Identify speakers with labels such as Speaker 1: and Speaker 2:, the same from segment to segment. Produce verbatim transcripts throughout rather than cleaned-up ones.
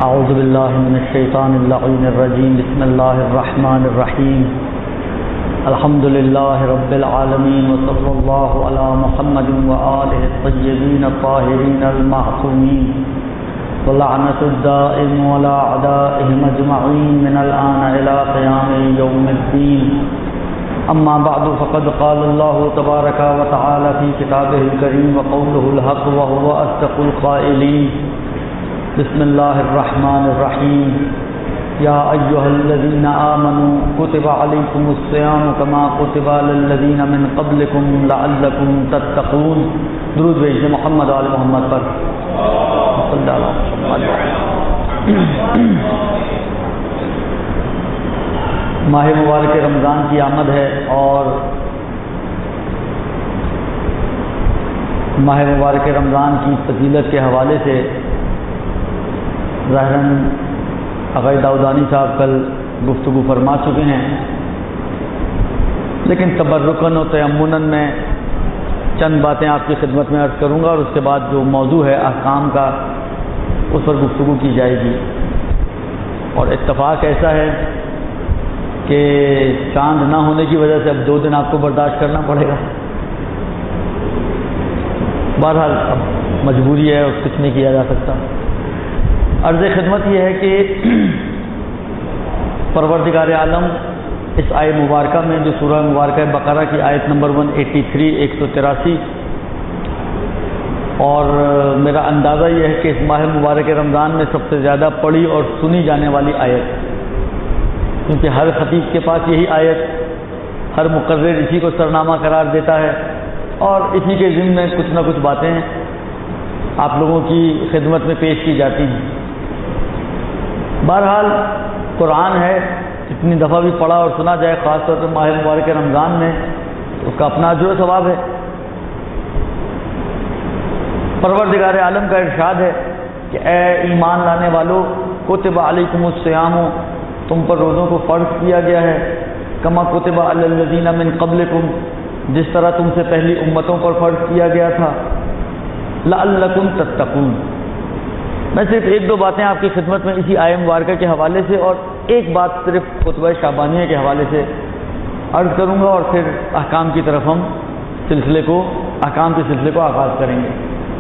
Speaker 1: اعوذ باللہ من الشیطان اللعین الرجیم بسم اللہ الرحمن الرحیم الحمد للہ رب العالمین وصلی اللہ علی محمد وآلہ الطیبین الطاہرین المعصومین ولعنت الدائم ولا اعدائهم اجمعین من الآن الى قیام یوم الدین اما بعد فقد قال اللہ تبارک وتعالی فی کتابہ الکریم وقولہ الحق وهو اصدق القائلین بسم اللہ الرحمن الرحیم یا ایہا الذین آمنوا کتب علیکم الصیام کما کتب علی الذین من قبلکم لعلکم تتقون. درود بھیجئے محمد آل محمد پر صلی اللہ علیہ وسلم. ماہ مبارک رمضان کی آمد ہے اور ماہ مبارک رمضان کی فضیلت کے حوالے سے ظاہراً عقائد داؤدانی صاحب کل گفتگو فرما چکے ہیں، لیکن تبرکاً و تیمناً میں چند باتیں آپ کی خدمت میں عرض کروں گا اور اس کے بعد جو موضوع ہے احکام کا اس پر گفتگو کی جائے گی. اور اتفاق ایسا ہے کہ چاند نہ ہونے کی وجہ سے اب دو دن آپ کو برداشت کرنا پڑے گا. بہرحال اب مجبوری ہے اور کچھ نہیں کیا جا سکتا. عرض خدمت یہ ہے کہ پروردگار عالم اس آیت مبارکہ میں جو سورہ مبارکہ بقرہ کی آیت نمبر ایک سو ترانوے ایک سو تراسی، اور میرا اندازہ یہ ہے کہ اس ماہ مبارک رمضان میں سب سے زیادہ پڑھی اور سنی جانے والی آیت، کیونکہ ہر خطیب کے پاس یہی آیت، ہر مقرر اسی کو سرنامہ قرار دیتا ہے اور اسی کے ضمن میں کچھ نہ کچھ باتیں آپ لوگوں کی خدمت میں پیش کی جاتی ہیں. بہرحال قرآن ہے، جتنی دفعہ بھی پڑھا اور سنا جائے، خاص طور پر ماہ مبارک رمضان میں، اس کا اپنا اجر و ثواب ہے. پروردگار عالم کا ارشاد ہے کہ اے ایمان لانے والو کتب علیکم الصیام، تم پر روزوں کو فرض کیا گیا ہے، کما کتب علی الذین من قبلکم، جس طرح تم سے پہلی امتوں پر فرض کیا گیا تھا، لعلکم تتقون. میں صرف ایک دو باتیں آپ کی خدمت میں اسی آیت مبارکہ کے حوالے سے اور ایک بات صرف خطبہ شعبانیہ کے حوالے سے عرض کروں گا اور پھر احکام کی طرف ہم سلسلے کو احکام کے سلسلے کو آغاز کریں گے.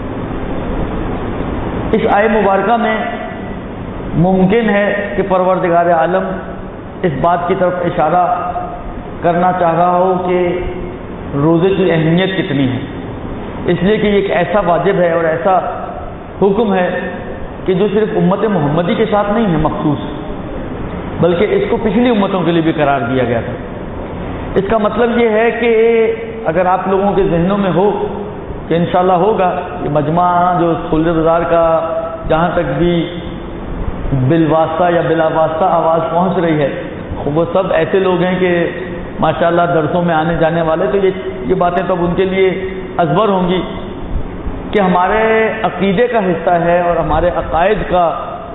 Speaker 1: اس آیت مبارکہ میں ممکن ہے کہ پروردگار عالم اس بات کی طرف اشارہ کرنا چاہ رہا ہو کہ روزے کی اہمیت کتنی ہے، اس لیے کہ یہ ایک ایسا واجب ہے اور ایسا حکم ہے کہ جو صرف امت محمدی کے ساتھ نہیں ہے مخصوص، بلکہ اس کو پچھلی امتوں کے لیے بھی قرار دیا گیا تھا. اس کا مطلب یہ ہے کہ اگر آپ لوگوں کے ذہنوں میں ہو کہ انشاءاللہ ہوگا، یہ مجمع جو سولہ بازار کا جہاں تک بھی بالواسطہ یا بلا واسطہ آواز پہنچ رہی ہے، وہ سب ایسے لوگ ہیں کہ ماشاءاللہ درسوں میں آنے جانے والے، تو یہ یہ باتیں تو اب ان کے لیے ازبر ہوں گی کہ ہمارے عقیدے کا حصہ ہے اور ہمارے عقائد کا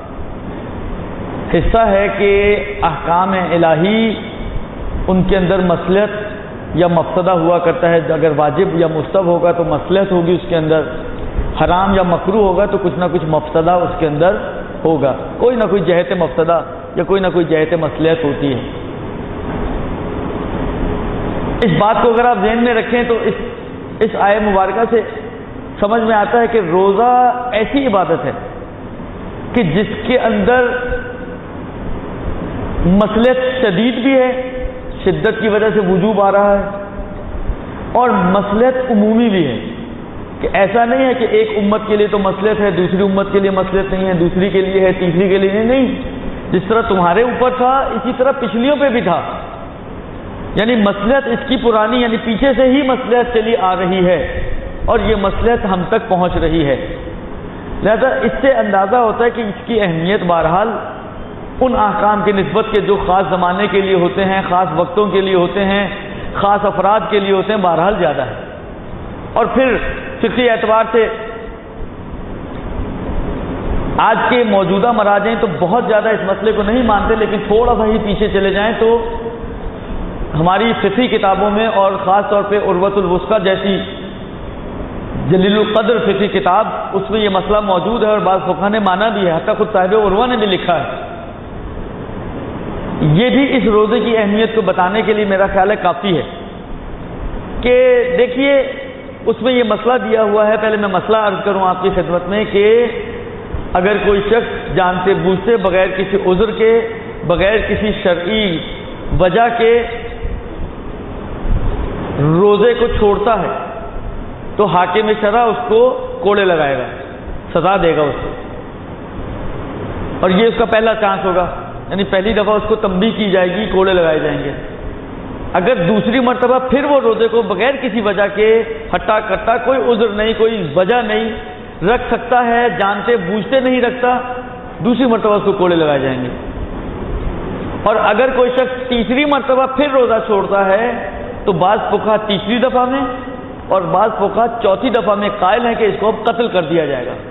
Speaker 1: حصہ ہے کہ احکام الہی ان کے اندر مصلحت یا مفسدہ ہوا کرتا ہے. اگر واجب یا مستحب ہوگا تو مصلحت ہوگی اس کے اندر، حرام یا مکروہ ہوگا تو کچھ نہ کچھ مفسدہ اس کے اندر ہوگا، کوئی نہ کوئی جہت مفسدہ یا کوئی نہ کوئی جہت مصلحت ہوتی ہے. اس بات کو اگر آپ ذہن میں رکھیں تو اس اس آیت مبارکہ سے سمجھ میں آتا ہے کہ روزہ ایسی عبادت ہے کہ جس کے اندر مصلحت شدید بھی ہے، شدت کی وجہ سے وجوب آ رہا ہے، اور مصلحت عمومی بھی ہے کہ ایسا نہیں ہے کہ ایک امت کے لیے تو مصلحت ہے، دوسری امت کے لیے مصلحت نہیں ہے، دوسری کے لیے ہے، تیسری کے لیے نہیں. جس طرح تمہارے اوپر تھا اسی طرح پچھلیوں پہ بھی تھا، یعنی مصلحت اس کی پرانی یعنی پیچھے سے ہی مصلحت چلی آ رہی ہے اور یہ مصلحت ہم تک پہنچ رہی ہے. لہذا اس سے اندازہ ہوتا ہے کہ اس کی اہمیت بہرحال ان احکام کی نسبت کے جو خاص زمانے کے لیے ہوتے ہیں، خاص وقتوں کے لیے ہوتے ہیں، خاص افراد کے لیے ہوتے ہیں، بہرحال زیادہ ہے. اور پھر فقہی اعتبار سے آج کے موجودہ مراجع تو بہت زیادہ اس مسئلے کو نہیں مانتے، لیکن تھوڑا سا ہی پیچھے چلے جائیں تو ہماری فقہی کتابوں میں اور خاص طور پہ عروۃ الوثقیٰ جیسی جلیل القدر فقہ کتاب، اس میں یہ مسئلہ موجود ہے اور بعض فقہا نے مانا بھی ہے، حتیٰ خود صاحب عروہ نے بھی لکھا ہے۔ یہ بھی اس روزے کی اہمیت کو بتانے کے لیے میرا خیال ہے کافی ہے کہ دیکھیے اس میں یہ مسئلہ دیا ہوا ہے۔ پہلے میں مسئلہ عرض کروں آپ کی خدمت میں کہ اگر کوئی شخص جانتے بوجھتے بغیر کسی عذر کے، بغیر کسی شرعی وجہ کے روزے کو چھوڑتا ہے تو حاکم شرع اس کو کوڑے لگائے گا، سزا دے گا اس کو، اور یہ اس کا پہلا چانس ہوگا، یعنی پہلی دفعہ اس کو تنبیہ کی جائے گی، کوڑے لگائے جائیں گے۔ اگر دوسری مرتبہ پھر وہ روزے کو بغیر کسی وجہ کے ہٹا کٹا، کوئی عذر نہیں، کوئی وجہ نہیں، رکھ سکتا ہے، جانتے بوجھتے نہیں رکھتا، دوسری مرتبہ اس کو کوڑے لگائے جائیں گے۔ اور اگر کوئی شخص تیسری مرتبہ پھر روزہ چھوڑتا ہے تو بعض فقہا تیسری دفعہ میں اور بعض فقہا چوتھی دفعہ میں قائل ہیں کہ اس کو اب قتل کر دیا جائے گا۔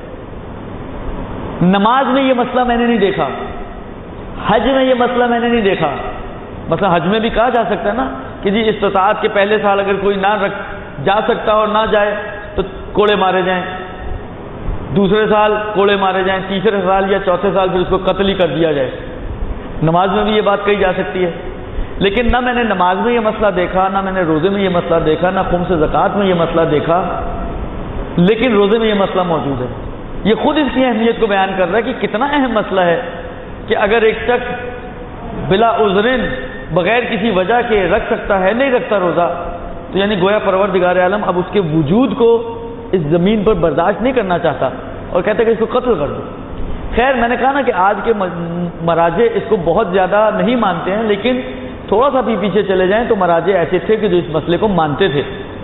Speaker 1: نماز میں یہ مسئلہ میں نے نہیں دیکھا، حج میں یہ مسئلہ میں نے نہیں دیکھا۔ مثلا حج میں بھی کہا جا سکتا ہے نا کہ جی استطاعت کے پہلے سال اگر کوئی نہ رکھ جا سکتا اور نہ جائے تو کوڑے مارے جائیں، دوسرے سال کوڑے مارے جائیں، تیسرے سال یا چوتھے سال پھر اس کو قتل ہی کر دیا جائے۔ نماز میں بھی یہ بات کہی جا سکتی ہے، لیکن نہ میں نے نماز میں یہ مسئلہ دیکھا، نہ میں نے روزے میں یہ مسئلہ دیکھا، نہ خمس زکوٰۃ میں یہ مسئلہ دیکھا، لیکن روزے میں یہ مسئلہ موجود ہے۔ یہ خود اس کی اہمیت کو بیان کر رہا ہے کہ کتنا اہم مسئلہ ہے کہ اگر ایک شخص بلا عذرن بغیر کسی وجہ کے رکھ سکتا ہے، نہیں رکھتا روزہ، تو یعنی گویا پروردگار عالم اب اس کے وجود کو اس زمین پر برداشت نہیں کرنا چاہتا اور کہتا ہے کہ اس کو قتل کر دو۔ خیر میں نے کہا نا کہ آج کے مراجع اس کو بہت زیادہ نہیں مانتے ہیں، لیکن تھوڑا سا بھی پیچھے چلے جائیں تو مراجع ایسے تھے کہ جو اس مسئلے کو مانتے تھے۔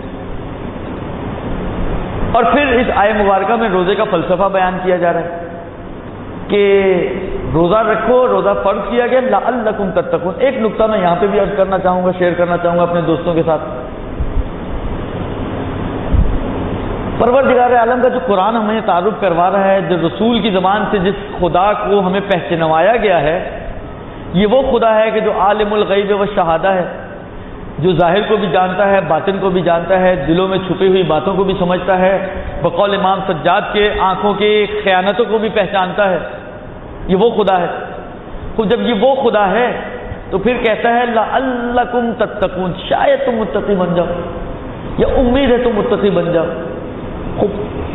Speaker 1: اور پھر اس آیہ مبارکہ میں روزے کا فلسفہ بیان کیا جا رہا ہے کہ روزہ رکھو، روزہ فرض کیا گیا لعلکم تتقون۔ ایک نقطہ میں یہاں پہ بھی عرض کرنا چاہوں گا، شیئر کرنا چاہوں گا اپنے دوستوں کے ساتھ۔ پروردگار عالم کا جو قرآن ہمیں تعارف کروا رہا ہے، جو رسول کی زبان سے جس خدا کو ہمیں پہچنوایا گیا ہے، یہ وہ خدا ہے کہ جو عالم الغیب و شہادہ ہے، جو ظاہر کو بھی جانتا ہے، باطن کو بھی جانتا ہے، دلوں میں چھپی ہوئی باتوں کو بھی سمجھتا ہے، بقول امام سجاد کے آنکھوں کی خیانتوں کو بھی پہچانتا ہے۔ یہ وہ خدا ہے۔ خود جب یہ وہ خدا ہے تو پھر کہتا ہے لعلکم تتقون، شاید تم متقی بن جاؤ، یا امید ہے تم متقی بن جاؤ۔ خوب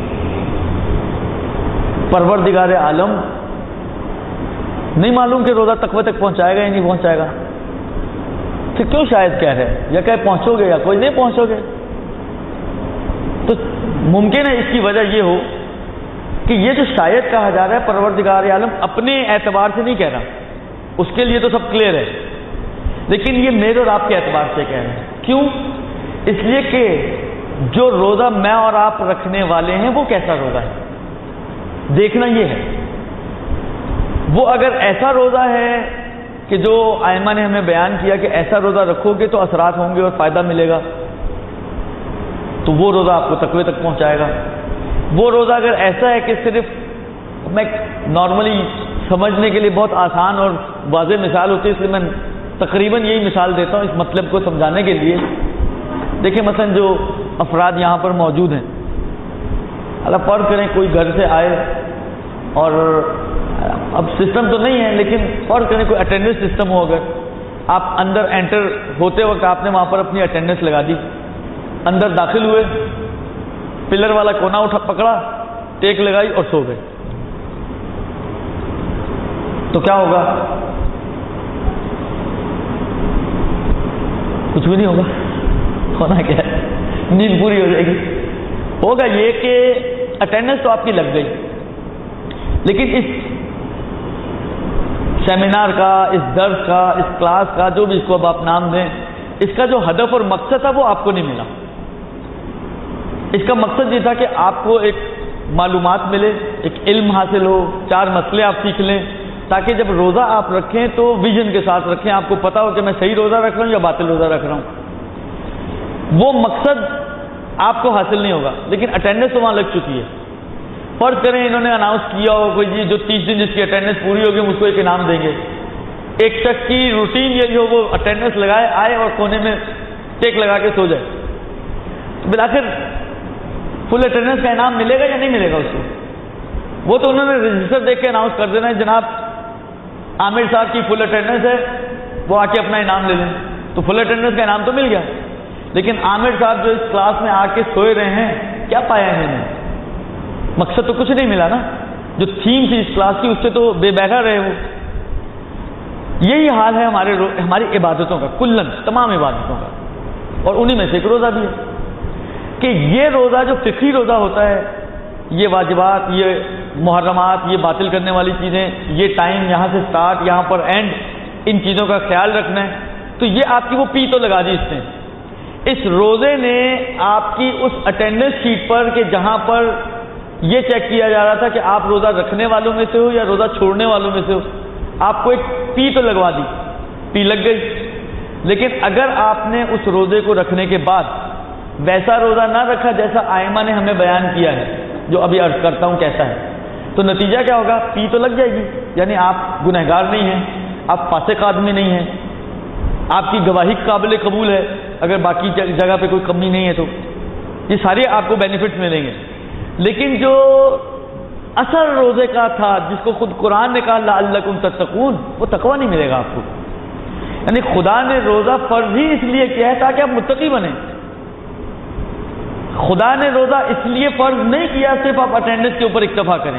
Speaker 1: پروردگار عالم نہیں معلوم کہ روزہ تقوی تک پہنچائے گا یا نہیں پہنچائے گا، پھر کیوں شاید کہہ رہے ہیں؟ یا کہ پہنچو گے یا کوئی نہیں پہنچو گے؟ تو ممکن ہے اس کی وجہ یہ ہو کہ یہ جو شاید کہا جا رہا ہے پروردگار عالم اپنے اعتبار سے نہیں کہہ رہا، اس کے لیے تو سب کلیئر ہے، لیکن یہ میرے اور آپ کے اعتبار سے کہہ رہے ہیں۔ کیوں؟ اس لیے کہ جو روزہ میں اور آپ رکھنے والے ہیں وہ کیسا روزہ ہے، دیکھنا یہ ہے۔ وہ اگر ایسا روزہ ہے کہ جو ائمہ نے ہمیں بیان کیا کہ ایسا روزہ رکھو گے تو اثرات ہوں گے اور فائدہ ملے گا، تو وہ روزہ آپ کو تقوی تک پہنچائے گا۔ وہ روزہ اگر ایسا ہے کہ صرف میں نارملی سمجھنے کے لیے بہت آسان اور واضح مثال ہوتی ہے، اس لیے میں تقریباً یہی مثال دیتا ہوں اس مطلب کو سمجھانے کے لیے۔ دیکھیں مثلا جو افراد یہاں پر موجود ہیں، اللہ فرض کریں کوئی گھر سے آئے اور اب سسٹم تو نہیں ہے لیکن فرض کریں کوئی اٹینڈنس سسٹم ہو، اگر آپ اندر انٹر ہوتے وقت آپ نے وہاں پر اپنی اٹینڈنس لگا دی، اندر داخل ہوئے، پلر والا کونا اٹھا پکڑا، ٹیک لگائی اور سو گئے، تو کیا ہوگا؟ کچھ بھی نہیں ہوگا، ہونا کیا ہے؟ نیند پوری ہو جائے گی۔ ہوگا یہ کہ اٹینڈنس تو آپ کی لگ گئی، لیکن اس سیمینار کا، اس درس کا، اس کلاس کا، جو بھی اس کو اب آپ نام دیں، اس کا جو ہدف اور مقصد تھا وہ آپ کو نہیں ملا۔ اس کا مقصد یہ تھا کہ آپ کو ایک معلومات ملے، ایک علم حاصل ہو، چار مسئلے آپ سیکھ لیں، تاکہ جب روزہ آپ رکھیں تو ویژن کے ساتھ رکھیں، آپ کو پتا ہو کہ میں صحیح روزہ رکھ رہا ہوں یا باطل روزہ رکھ رہا ہوں۔ وہ مقصد آپ کو حاصل نہیں ہوگا، لیکن اٹینڈنس تو وہاں لگ چکی ہے۔ فرض کریں انہوں نے اناؤنس کیا ہو کوئی جی جو تیس دن جس کی اٹینڈنس پوری ہوگی ہم اس کو ایک انعام دیں گے۔ ایک شخص کی روٹین یہ جو وہ اٹینڈنس لگائے، آئے اور کونے میں ٹیک لگا کے سو جائے، بالآخر فل اٹینڈنس کا انعام ملے گا یا نہیں ملے گا اس کو؟ وہ تو انہوں نے رجسٹر دیکھ کے اناؤنس کر دینا ہے جناب عامر صاحب کی فل اٹینڈنس ہے، وہ آ کے اپنا انعام لے لیں، تو فل اٹینڈنس کا انعام تو مل گیا. لیکن عامر صاحب جو اس کلاس میں آ کے سوئے رہے ہیں، کیا پایا انہوں نے؟ مقصد تو کچھ نہیں ملا نا. جو تھیم تھی اس کلاس کی اس سے تو بے بیٹھا رہے وہ. یہی حال ہے ہمارے ہماری عبادتوں کا، کلن تمام عبادتوں کا، اور انہی میں سے ایک روزہ بھی ہے کہ یہ روزہ جو فقہی روزہ ہوتا ہے، یہ واجبات، یہ محرمات، یہ باطل کرنے والی چیزیں، یہ ٹائم یہاں سے سٹارٹ یہاں پر اینڈ، ان چیزوں کا خیال رکھنا ہے، تو یہ آپ کی وہ پی تو لگا دی اس نے. اس روزے نے آپ کی اس اٹینڈنس شیٹ پر کہ جہاں پر یہ چیک کیا جا رہا تھا کہ آپ روزہ رکھنے والوں میں سے ہو یا روزہ چھوڑنے والوں میں سے ہو، آپ کو ایک پی تو لگوا دی، پی لگ گئی. لیکن اگر آپ نے اس روزے کو رکھنے کے بعد ویسا روزہ نہ رکھا جیسا آئمہ نے ہمیں بیان کیا ہے، جو ابھی عرض کرتا ہوں کیسا ہے، تو نتیجہ کیا ہوگا؟ پی تو لگ جائے گی. یعنی آپ گنہگار نہیں ہیں، آپ فاسق آدمی نہیں ہیں، آپ کی گواہی قابل قبول ہے، اگر باقی جگہ پہ کوئی کمی نہیں ہے تو یہ سارے آپ کو بینیفٹس ملیں گے. لیکن جو اثر روزے کا تھا، جس کو خود قرآن نے کہا لعلکم تتقون، وہ تقویٰ نہیں ملے گا آپ کو. یعنی خدا نے روزہ فرض ہی اس لیے کیا ہے تاکہ آپ متقی بنیں. خدا نے روزہ اس لیے فرض نہیں کیا صرف آپ اٹینڈنس کے اوپر اکتفا کریں.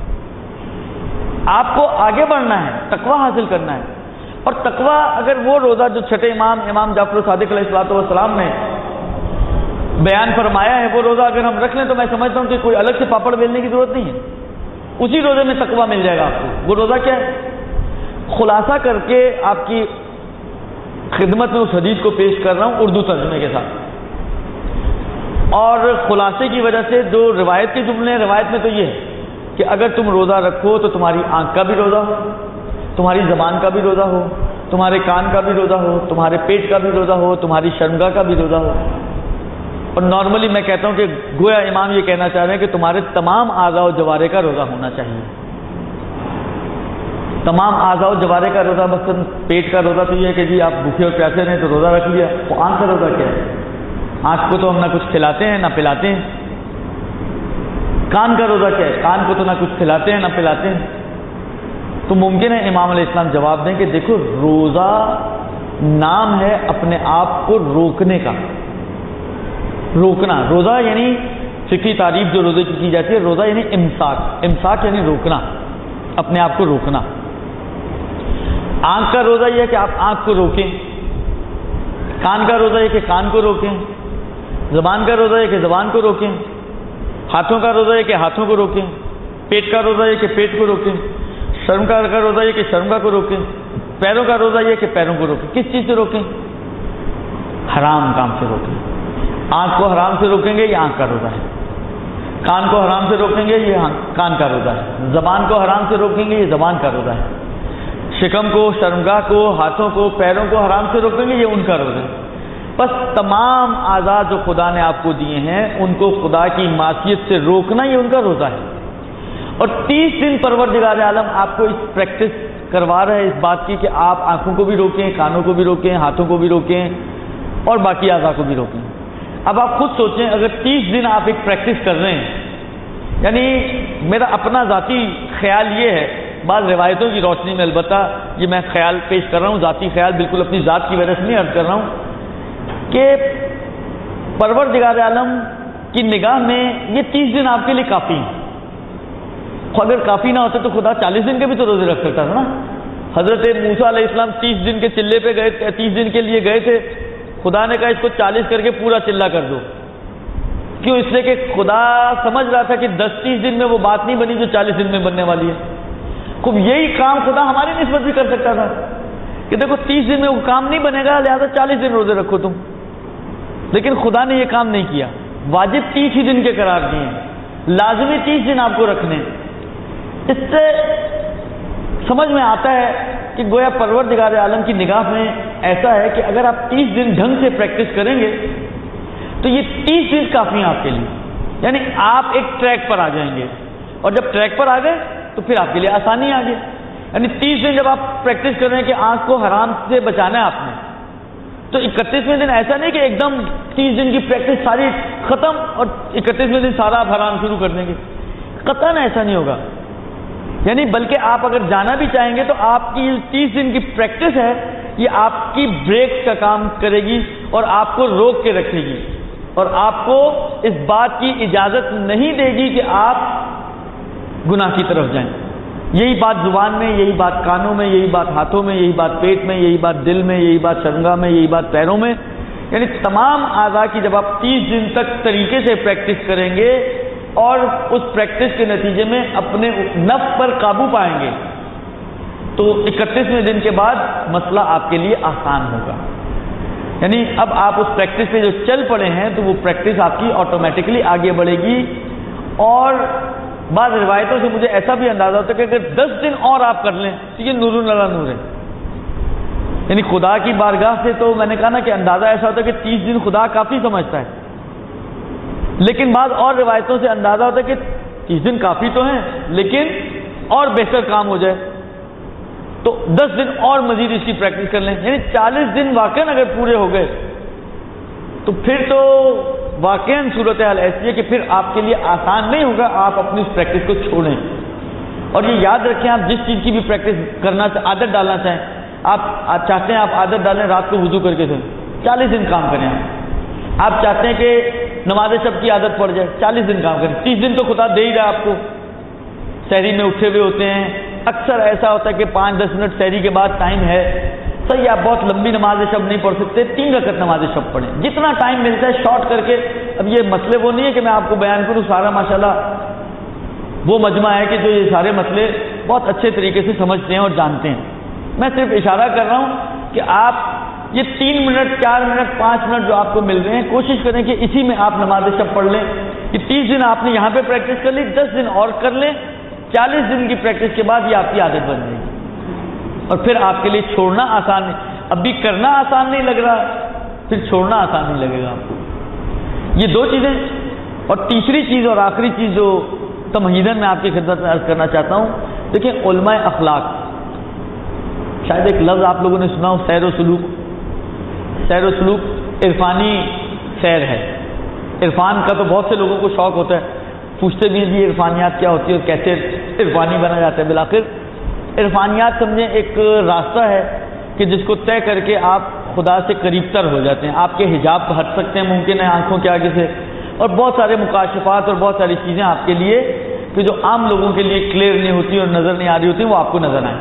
Speaker 1: آپ کو آگے بڑھنا ہے، تقویٰ حاصل کرنا ہے. اور تقویٰ اگر وہ روزہ جو چھٹے امام امام جعفر صادق علیہ الصلوۃ والسلام نے بیان فرمایا ہے، وہ روزہ اگر ہم رکھ لیں تو میں سمجھتا ہوں کہ کوئی الگ سے پاپڑ بیلنے کی ضرورت نہیں ہے، اسی روزے میں تقویٰ مل جائے گا آپ کو. وہ روزہ کیا ہے؟ خلاصہ کر کے آپ کی خدمت میں اس حدیث کو پیش کر رہا ہوں اردو ترجمے کے ساتھ. اور خلاصے کی وجہ سے جو روایت کے جملے ہیں، روایت میں تو یہ ہے کہ اگر تم روزہ رکھو تو تمہاری آنکھ کا بھی روزہ ہو، تمہاری زبان کا بھی روزہ ہو، تمہارے کان کا بھی روزہ ہو، تمہارے پیٹ کا بھی روزہ ہو، تمہاری شرمگاہ کا بھی روزہ ہو. اور نارملی میں کہتا ہوں کہ گویا امام یہ کہنا چاہ رہے ہیں کہ تمہارے تمام اعضاء و جوارح کا روزہ ہونا چاہیے. تمام اعضاء و جوارح کا روزہ، مثلاً پیٹ کا روزہ تو یہ ہے کہ جی آپ بھوکے اور پیاسے رہیں تو روزہ رکھ لیا. تو آنکھ کا روزہ کیا ہے؟ آنکھ کو تو ہم نہ کچھ کھلاتے ہیں نہ پلاتے ہیں. کان کا روزہ کیا ہے؟ کان کو تو نہ کچھ کھلاتے ہیں نہ پلاتے ہیں. تو ممکن ہے امام علیہ السلام جواب دیں کہ دیکھو روزہ نام ہے اپنے آپ کو روکنے کا. روکنا، روزہ یعنی فقہی تعریف جو روزے کی کی جاتی ہے، روزہ یعنی امساک. امساک یعنی روکنا، اپنے آپ کو روکنا. آنکھ کا روزہ یہ ہے کہ آپ آنکھ کو روکیں. کان کا روزہ یہ کہ کان کو روکیں. زبان کا روزہ یہ کہ زبان کو روکیں. ہاتھوں کا روزہ یہ کہ ہاتھوں کو روکیں. پیٹ کا روزہ یہ کہ پیٹ کو روکیں. شرمگاہ کا روزہ یہ کہ شرمگاہ کو روکیں. پیروں کا روزہ یہ کہ پیروں کو روکیں. کس چیز سے روکیں؟ حرام کام سے روکیں. آنکھ کو حرام سے روکیں گے، یہ آنکھ کا روزہ ہے. کان کو حرام سے روکیں گے، یہ کان کا روزہ ہے. زبان کو حرام سے روکیں گے، یہ زبان کا روزہ ہے. شکم کو، شرمگاہ کو، ہاتھوں کو، پیروں کو حرام سے روکیں گے، یہ ان کا روزہ ہے. بس تمام اعضاء جو خدا نے آپ کو دیے ہیں ان کو خدا کی معصیت سے روکنا، یہ ان کا روزہ ہے. اور تیس دن پروردگار عالم آپ کو اس پریکٹس کروا رہے ہیں اس بات کی کہ آپ آنکھوں کو بھی روکیں، کانوں کو بھی روکیں، ہاتھوں کو بھی روکیں اور باقی اعضاء کو بھی روکیں. اب آپ خود سوچیں، اگر تیس دن آپ ایک پریکٹس کر رہے ہیں، یعنی میرا اپنا ذاتی خیال یہ ہے، بعض روایتوں کی روشنی میں البتہ یہ میں خیال پیش کر رہا ہوں، ذاتی خیال بالکل اپنی ذات کی وجہ سے نہیں عرض کر رہا ہوں، کہ پروردگار عالم کی نگاہ میں یہ تیس دن آپ کے لیے کافی ہیں. اگر کافی نہ ہوتے تو خدا چالیس دن کے بھی تو روزے رکھ سکتا تھا نا. حضرت موسیٰ علیہ السلام تیس دن کے چلے پہ گئے تھے، تیس دن کے لیے گئے تھے. خدا نے کہا اس کو چالیس کر کے پورا چلا کر دو. کیوں؟ اس لیے کہ خدا سمجھ رہا تھا کہ دس تیس دن میں وہ بات نہیں بنی جو چالیس دن میں بننے والی ہے. خوب یہی کام خدا ہماری نسبت بھی کر سکتا تھا کہ دیکھو تیس دن میں وہ کام نہیں بنے گا، لہذا چالیس دن روزے رکھو تم. لیکن خدا نے یہ کام نہیں کیا. واجب تیس ہی دن کے قرار دیے ہیں، لازمی تیس دن آپ کو رکھنے. اس سے سمجھ میں آتا ہے کہ گویا پروردگار عالم کی نگاہ میں ایسا ہے کہ اگر آپ تیس دن ڈھنگ سے پریکٹس کریں گے تو یہ تیس دن کافی ہیں آپ کے لیے. یعنی آپ ایک ٹریک پر آ جائیں گے، اور جب ٹریک پر آ گئے تو پھر آپ کے لیے آسانی آ گئی. یعنی تیس دن جب آپ پریکٹس کر رہے ہیں کہ آنکھ کو حرام سے بچانا ہے آپ نے، تو اکتیسویں دن ایسا نہیں کہ ایک دم تیس دن کی پریکٹس ساری ختم اور اکتیسویں دن سارا آپ حرام شروع کر دیں گے، قطعاً ایسا نہیں ہوگا. یعنی بلکہ آپ اگر جانا بھی چاہیں گے تو آپ کی تیس دن کی پریکٹس ہے یہ آپ کی بریک کا کام کرے گی اور آپ کو روک کے رکھے گی اور آپ کو اس بات کی اجازت نہیں دے گی کہ آپ گناہ کی طرف جائیں. یہی بات زبان میں، یہی بات کانوں میں، یہی بات ہاتھوں میں، یہی بات پیٹ میں، یہی بات دل میں، یہی بات شرمگاہ میں، یہی بات پیروں میں، یعنی تمام اعضاء کی جب آپ تیس دن تک طریقے سے پریکٹس کریں گے اور اس پریکٹس کے نتیجے میں اپنے نفس پر قابو پائیں گے تو اکتیسویں دن کے بعد مسئلہ آپ کے لیے آسان ہوگا. یعنی اب آپ اس پریکٹس پہ جو چل پڑے ہیں تو وہ پریکٹس آپ کی آٹومیٹکلی آگے بڑھے گی. اور بعض روایتوں سے مجھے ایسا بھی اندازہ ہوتا ہے کہ اگر دس دن اور آپ کر لیں تو یہ نور اللہ نور ہے. یعنی خدا کی بارگاہ سے تو میں نے کہا نا کہ اندازہ ایسا ہوتا ہے کہ تیس دن خدا کافی سمجھتا ہے، لیکن بعض اور روایتوں سے اندازہ ہوتا ہے کہ تیس دن کافی تو ہیں لیکن اور بہتر کام ہو جائے تو دس دن اور مزید اس کی پریکٹس کر لیں. یعنی چالیس دن واقعاً اگر پورے ہو گئے تو پھر تو واقعاً صورتحال ایسی ہے کہ پھر آپ کے لیے آسان نہیں ہوگا آپ اپنی اس پریکٹس کو چھوڑیں. اور یہ یاد رکھیں آپ جس چیز کی بھی پریکٹس کرنا عادت ڈالنا چاہیں، آپ چاہتے ہیں آپ عادت ڈالیں رات کو وضو کر کے سویں، چالیس دن کام کریں. آپ آپ چاہتے ہیں کہ نماز شب کی عادت پڑ جائے، چالیس دن کام کریں. تیس دن تو خدا دے ہی رہا آپ کو. سحری میں اٹھے ہوئے ہوتے ہیں، اکثر ایسا ہوتا ہے کہ پانچ دس منٹ سحری کے بعد ٹائم ہے، صحیح آپ بہت لمبی نماز شب نہیں پڑھ سکتے، تین رکعت نماز شب پڑھیں جتنا ٹائم ملتا ہے شارٹ کر کے. اب یہ مسئلے وہ نہیں ہے کہ میں آپ کو بیان کروں، سارا ماشاءاللہ وہ مجمع ہے کہ جو یہ سارے مسئلے بہت اچھے طریقے سے سمجھتے ہیں اور جانتے ہیں. میں صرف اشارہ کر رہا ہوں کہ آپ یہ تین منٹ چار منٹ پانچ منٹ جو آپ کو مل رہے ہیں کوشش کریں کہ اسی میں آپ نماز شب پڑھ لیں. کہ تیس دن آپ نے یہاں پہ پریکٹس کر لی، دس دن اور کر لیں، چالیس دن کی پریکٹس کے بعد یہ آپ کی عادت بن جائے گی اور پھر آپ کے لیے چھوڑنا آسان نہیں. اب بھی کرنا آسان نہیں لگ رہا، پھر چھوڑنا آسان نہیں لگے گا آپ کو. یہ دو چیزیں. اور تیسری چیز اور آخری چیز جو تمہیداً میں آپ کی خدمت میں عرض کرنا چاہتا ہوں، دیکھیں علماء اخلاق، شاید ایک لفظ آپ لوگوں نے سنا ہو، سیر و سلوک. سیر و سلوک عرفانی سیر ہے. عرفان کا تو بہت سے لوگوں کو شوق ہوتا ہے، پوچھتے بھی بھی عرفانیات کیا ہوتی ہے اور کیسے عرفانی بنا جاتا ہے. بالآخر عرفانیات سمجھیں ایک راستہ ہے کہ جس کو طے کر کے آپ خدا سے قریب تر ہو جاتے ہیں. آپ کے حجاب ہٹ سکتے ہیں ممکن ہے آنکھوں کے آگے سے، اور بہت سارے مکاشفات اور بہت ساری چیزیں آپ کے لیے کہ جو عام لوگوں کے لیے کلیئر نہیں ہوتی اور نظر نہیں آ رہی ہوتی وہ آپ کو نظر آئیں.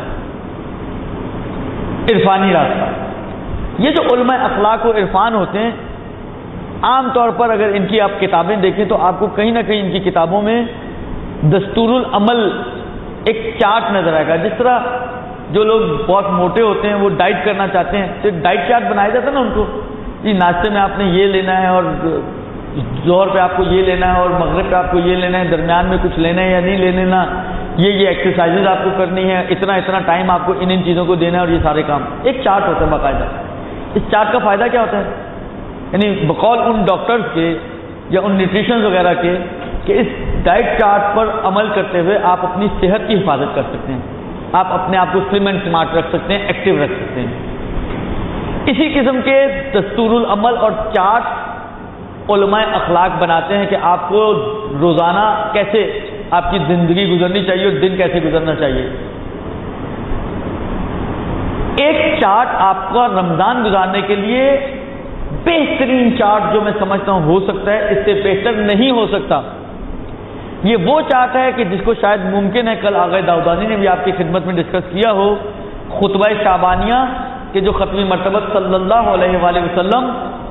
Speaker 1: عرفانی راستہ. یہ جو علماء اخلاق و عرفان ہوتے ہیں عام طور پر اگر ان کی آپ کتابیں دیکھیں تو آپ کو کہیں نہ کہیں ان کی کتابوں میں دستور العمل ایک چارٹ نظر آئے گا. جس طرح جو لوگ بہت موٹے ہوتے ہیں وہ ڈائٹ کرنا چاہتے ہیں تو ایک ڈائٹ چارٹ بنایا جاتا ہے نا ان کو، یہ ناشتے میں آپ نے یہ لینا ہے اور ظہر پہ آپ کو یہ لینا ہے اور مغرب پہ آپ کو یہ لینا ہے، درمیان میں کچھ لینا ہے یا نہیں لے لینا، یہ یہ ایکسرسائزز آپ کو کرنی ہے، اتنا اتنا ٹائم آپ کو ان ان چیزوں کو دینا ہے اور یہ سارے کام. ایک چارٹ ہوتا ہے باقاعدہ. اس چارٹ کا فائدہ کیا ہوتا ہے؟ یعنی بقول ان ڈاکٹرز کے یا ان نیوٹریشنز وغیرہ کے کہ اس ڈائٹ چارٹ پر عمل کرتے ہوئے آپ اپنی صحت کی حفاظت کر سکتے ہیں، آپ اپنے آپ کو سلم اینڈ سمارٹ رکھ سکتے ہیں، ایکٹیو رکھ سکتے ہیں. اسی قسم کے دستور العمل اور چارٹ علماء اخلاق بناتے ہیں کہ آپ کو روزانہ کیسے آپ کی زندگی گزرنی چاہیے اور دن کیسے گزرنا چاہیے. ایک چارٹ آپ کا رمضان گزارنے کے لیے بہترین چارٹ جو میں سمجھتا ہوں ہو سکتا ہے، اس سے بہتر نہیں ہو سکتا. یہ وہ چارٹ ہے کہ جس کو شاید ممکن ہے کل آغا داؤدانی نے بھی آپ کی خدمت میں ڈسکس کیا ہو، خطبہ شعبانیہ کہ جو ختمی مرتبہ صلی اللہ علیہ وآلہ وسلم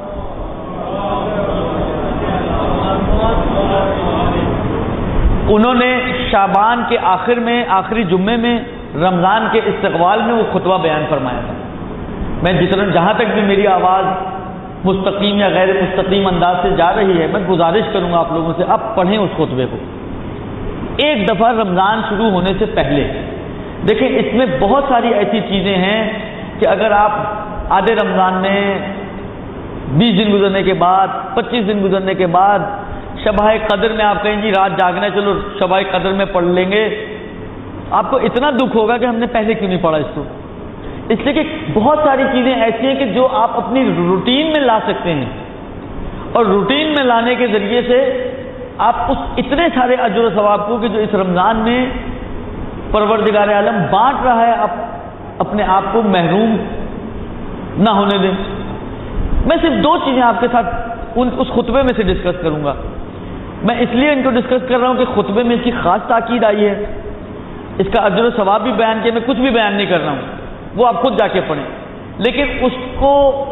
Speaker 1: انہوں نے شعبان کے آخر میں آخری جمعے میں رمضان کے استقبال میں وہ خطبہ بیان فرمایا تھا. میں جتنا جہاں تک بھی میری آواز مستقیم یا غیر مستقیم انداز سے جا رہی ہے میں گزارش کروں گا آپ لوگوں سے آپ پڑھیں اس خطبے کو ایک دفعہ رمضان شروع ہونے سے پہلے. دیکھیں اس میں بہت ساری ایسی چیزیں ہیں کہ اگر آپ آدھے رمضان میں بیس دن گزرنے کے بعد پچیس دن گزرنے کے بعد شبہ قدر میں آپ کہیں جی رات جاگنا چلو شبہ قدر میں پڑھ لیں گے، آپ کو اتنا دکھ ہوگا کہ ہم نے پہلے کیوں نہیں پڑھا اس کو. اس لیے کہ بہت ساری چیزیں ایسی ہیں کہ جو آپ اپنی روٹین میں لا سکتے ہیں، اور روٹین میں لانے کے ذریعے سے آپ اس اتنے سارے اجر و ثواب کو کہ جو اس رمضان میں پروردگار عالم بانٹ رہا ہے، آپ اپنے آپ کو محروم نہ ہونے دیں۔ میں صرف دو چیزیں آپ کے ساتھ ان اس خطبے میں سے ڈسکس کروں گا۔ میں اس لیے ان کو ڈسکس کر رہا ہوں کہ خطبے میں اس کی خاص تاکید آئی ہے، اس کا اجر و ثواب بھی بیان کیا، میں کچھ بھی بیان نہیں کر رہا ہوں، وہ آپ خود جا کے پڑھیں، لیکن اس کو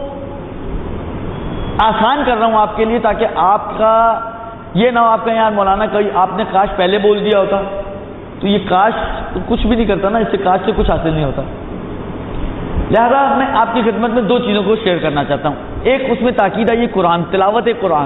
Speaker 1: آسان کر رہا ہوں آپ کے لیے تاکہ آپ کا یہ نہ ہو آپ کا یار مولانا کوئی آپ نے کاش پہلے بول دیا ہوتا، تو یہ کاش تو کچھ بھی نہیں کرتا نا، اس سے کاش سے کچھ حاصل نہیں ہوتا۔ لہذا میں آپ کی خدمت میں دو چیزوں کو شیئر کرنا چاہتا ہوں۔ ایک اس میں تاکید ہے یہ قرآن، تلاوت قرآن،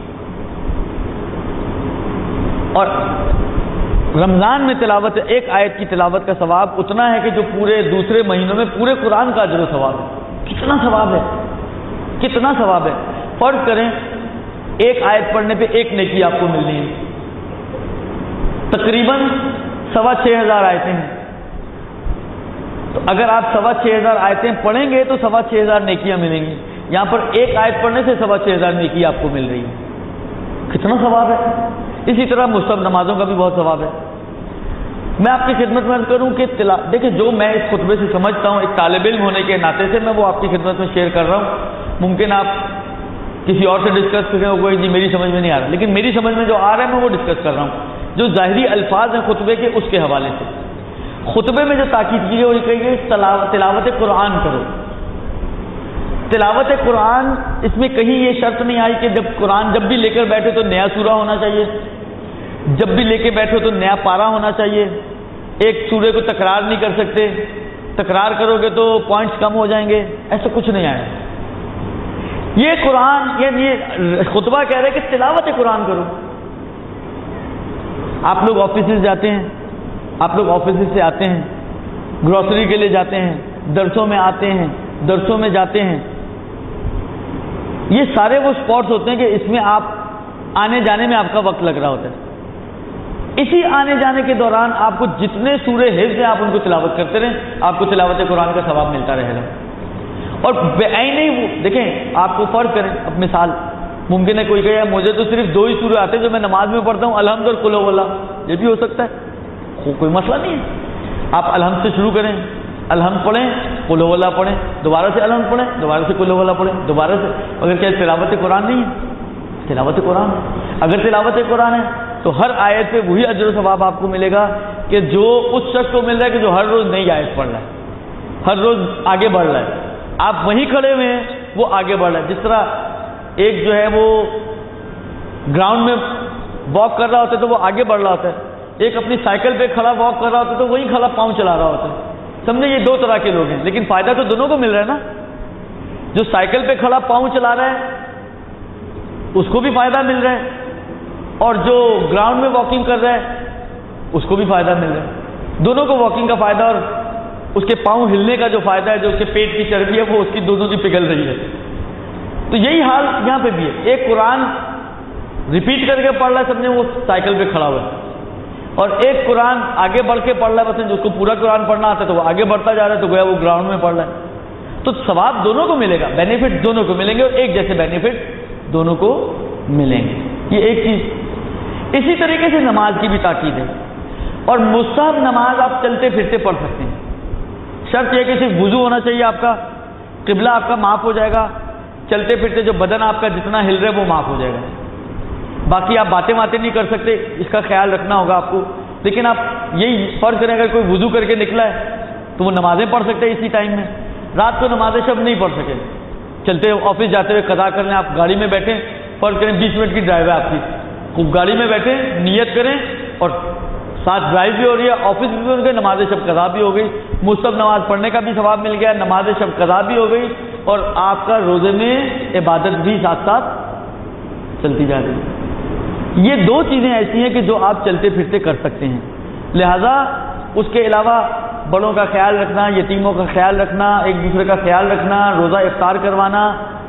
Speaker 1: اور رمضان میں تلاوت ایک آیت کی تلاوت کا ثواب اتنا ہے کہ جو پورے دوسرے مہینوں میں پورے قرآن کا اجر و ثواب ہے۔ کتنا ثواب ہے، کتنا ثواب ہے۔ فرض کریں ایک آیت پڑھنے پہ ایک نیکی آپ کو ملنی ہے، تقریباً سوا چھ ہزار آیتیں ہیں، تو اگر آپ سوا چھ ہزار آیتیں پڑھیں گے تو سوا چھ ہزار نیکیاں ملیں گی۔ یہاں پر ایک آیت پڑھنے سے سوا چھ ہزار نیکی آپ کو مل رہی ہے، کتنا ثواب ہے۔ اسی طرح مستحب نمازوں کا بھی بہت ثواب ہے۔ میں آپ کی خدمت میں عرض کروں کہ تلا... دیکھیں جو میں اس خطبے سے سمجھتا ہوں ایک طالب علم ہونے کے ناطے سے میں وہ آپ کی خدمت میں شیئر کر رہا ہوں۔ ممکن آپ کسی اور سے ڈسکس کریں کوئی جی میری سمجھ میں نہیں آ رہا، لیکن میری سمجھ میں جو آ رہا ہے میں وہ ڈسکس کر رہا ہوں، جو ظاہری الفاظ ہیں خطبے کے اس کے حوالے سے۔ خطبے میں جو تاکید کی ہے وہ یہ کہی گئی تلاوت قرآن کرو۔ تلاوت قرآن اس میں کہیں یہ شرط نہیں آئی کہ جب قرآن جب بھی لے کر بیٹھے تو نیا سورہ ہونا چاہیے، جب بھی لے کے بیٹھے تو نیا پارہ ہونا چاہیے، ایک سورے کو تکرار نہیں کر سکتے، تکرار کرو گے تو پوائنٹس کم ہو جائیں گے، ایسا کچھ نہیں آیا۔ یہ قرآن یعنی یہ خطبہ کہہ رہے کہ تلاوت قرآن کرو۔ آپ لوگ آفیسز جاتے ہیں، آپ لوگ آفیسز سے آتے ہیں، گروسری کے لیے جاتے ہیں، درسوں میں آتے ہیں، درسوں میں جاتے ہیں، یہ سارے وہ اسپاٹس ہوتے ہیں کہ اس میں آپ آنے جانے میں آپ کا وقت لگ رہا ہوتا ہے۔ اسی آنے جانے کے دوران آپ کو جتنے سورے حفظ ہیں آپ ان کو تلاوت کرتے رہیں، آپ کو تلاوت قرآن کا ثواب ملتا رہے گا۔ اور بے عین ہی وہ دیکھیں آپ کو فرض کریں، اب مثال ممکن ہے کوئی کہے مجھے تو صرف دو ہی سورے آتے ہیں جو میں نماز میں پڑھتا ہوں، الحمد اور قل واللہ، یہ بھی ہو سکتا ہے، کوئی مسئلہ نہیں ہے۔ آپ الحمد سے شروع کریں، الحمد پڑھیں، قل واللہ پڑھیں، دوبارہ سے الحمد پڑھیں، دوبارہ سے قل واللہ پڑھیں، دوبارہ سے، اگر کیا تلاوت قرآن نہیں ہے؟ تلاوت قرآن اگر تلاوت قرآن ہے تو ہر آیت پہ وہی اجر و ثواب آپ کو ملے گا کہ جو اس شخص کو مل رہا ہے کہ جو ہر روز نئی آیت پڑھ رہا ہے، ہر روز آگے بڑھ رہا ہے۔ آپ وہیں کھڑے ہوئے ہیں، وہ آگے بڑھ رہا ہے۔ جس طرح ایک جو ہے وہ گراؤنڈ میں واک کر رہا ہوتا ہے تو وہ آگے بڑھ رہا ہوتا ہے، ایک اپنی سائیکل پہ کھڑا واک کر رہا ہوتا ہے تو وہیں کھڑا پاؤں چلا رہا ہوتا ہے۔ سمجھے یہ دو طرح کے لوگ ہیں، لیکن فائدہ تو دونوں کو مل رہا ہے نا۔ جو سائیکل پہ کھڑا پاؤں چلا رہا ہے اس کو بھی فائدہ مل رہا ہے، اور جو گراؤنڈ میں واکنگ کر رہا ہے اس کو بھی فائدہ مل رہا ہے۔ دونوں کو واکنگ کا فائدہ اور اس کے پاؤں ہلنے کا جو فائدہ ہے، جو اس کے پیٹ کی چربی ہے وہ اس کی دونوں کی پگھل رہی ہے۔ تو یہی حال یہاں پہ بھی ہے، ایک قرآن ریپیٹ کر کے پڑھ رہا ہے، سب نے وہ سائیکل پہ کھڑا ہوا ہے، اور ایک قرآن آگے بڑھ کے پڑھ رہا ہے، مثلا جو اس کو پورا قرآن پڑھنا آتا ہے تو وہ آگے بڑھتا جا رہا ہے، تو گویا وہ گراؤنڈ میں پڑھ رہا ہے۔ تو ثواب دونوں کو ملے گا، بینیفٹ دونوں کو ملیں گے، اور ایک جیسے بینیفٹ دونوں کو ملیں گے۔ یہ ایک چیز۔ اسی طریقے سے نماز کی بھی تاکید ہے، اور مستحب نماز آپ چلتے پھرتے پڑھ سکتے ہیں۔ شرط یہ کہ صرف وضو ہونا چاہیے آپ کا، قبلہ آپ کا معاف ہو جائے گا، چلتے پھرتے جو بدن آپ کا جتنا ہل رہا ہے وہ معاف ہو جائے گا۔ باقی آپ باتیں باتیں نہیں کر سکتے، اس کا خیال رکھنا ہوگا آپ کو، لیکن آپ یہی فرض کریں اگر کوئی وضو کر کے نکلا ہے تو وہ نمازیں پڑھ سکتے ہیں اسی ٹائم میں۔ رات کو نمازیں شب نہیں پڑھ سکے، چلتے آفس جاتے ہوئے قضا کر لیں، آپ گاڑی میں بیٹھیں، فرض کریں بیس منٹ کی ڈرائیو ہے آپ کی، خوب گاڑی میں بیٹھیں، نیت کریں، اور ساتھ ڈرائیو بھی ہو رہی ہے، آفس بھی ہو گئی، نماز شب قضا بھی ہو گئی، مستحب نماز پڑھنے کا بھی ثواب مل گیا، نماز شب قضا بھی ہو گئی، اور آپ کا روزے میں عبادت بھی ساتھ ساتھ چلتی جا رہی ہے۔ یہ دو چیزیں ایسی ہیں کہ جو آپ چلتے پھرتے کر سکتے ہیں۔ لہذا اس کے علاوہ بڑوں کا خیال رکھنا، یتیموں کا خیال رکھنا، ایک دوسرے کا خیال رکھنا، روزہ افطار کروانا،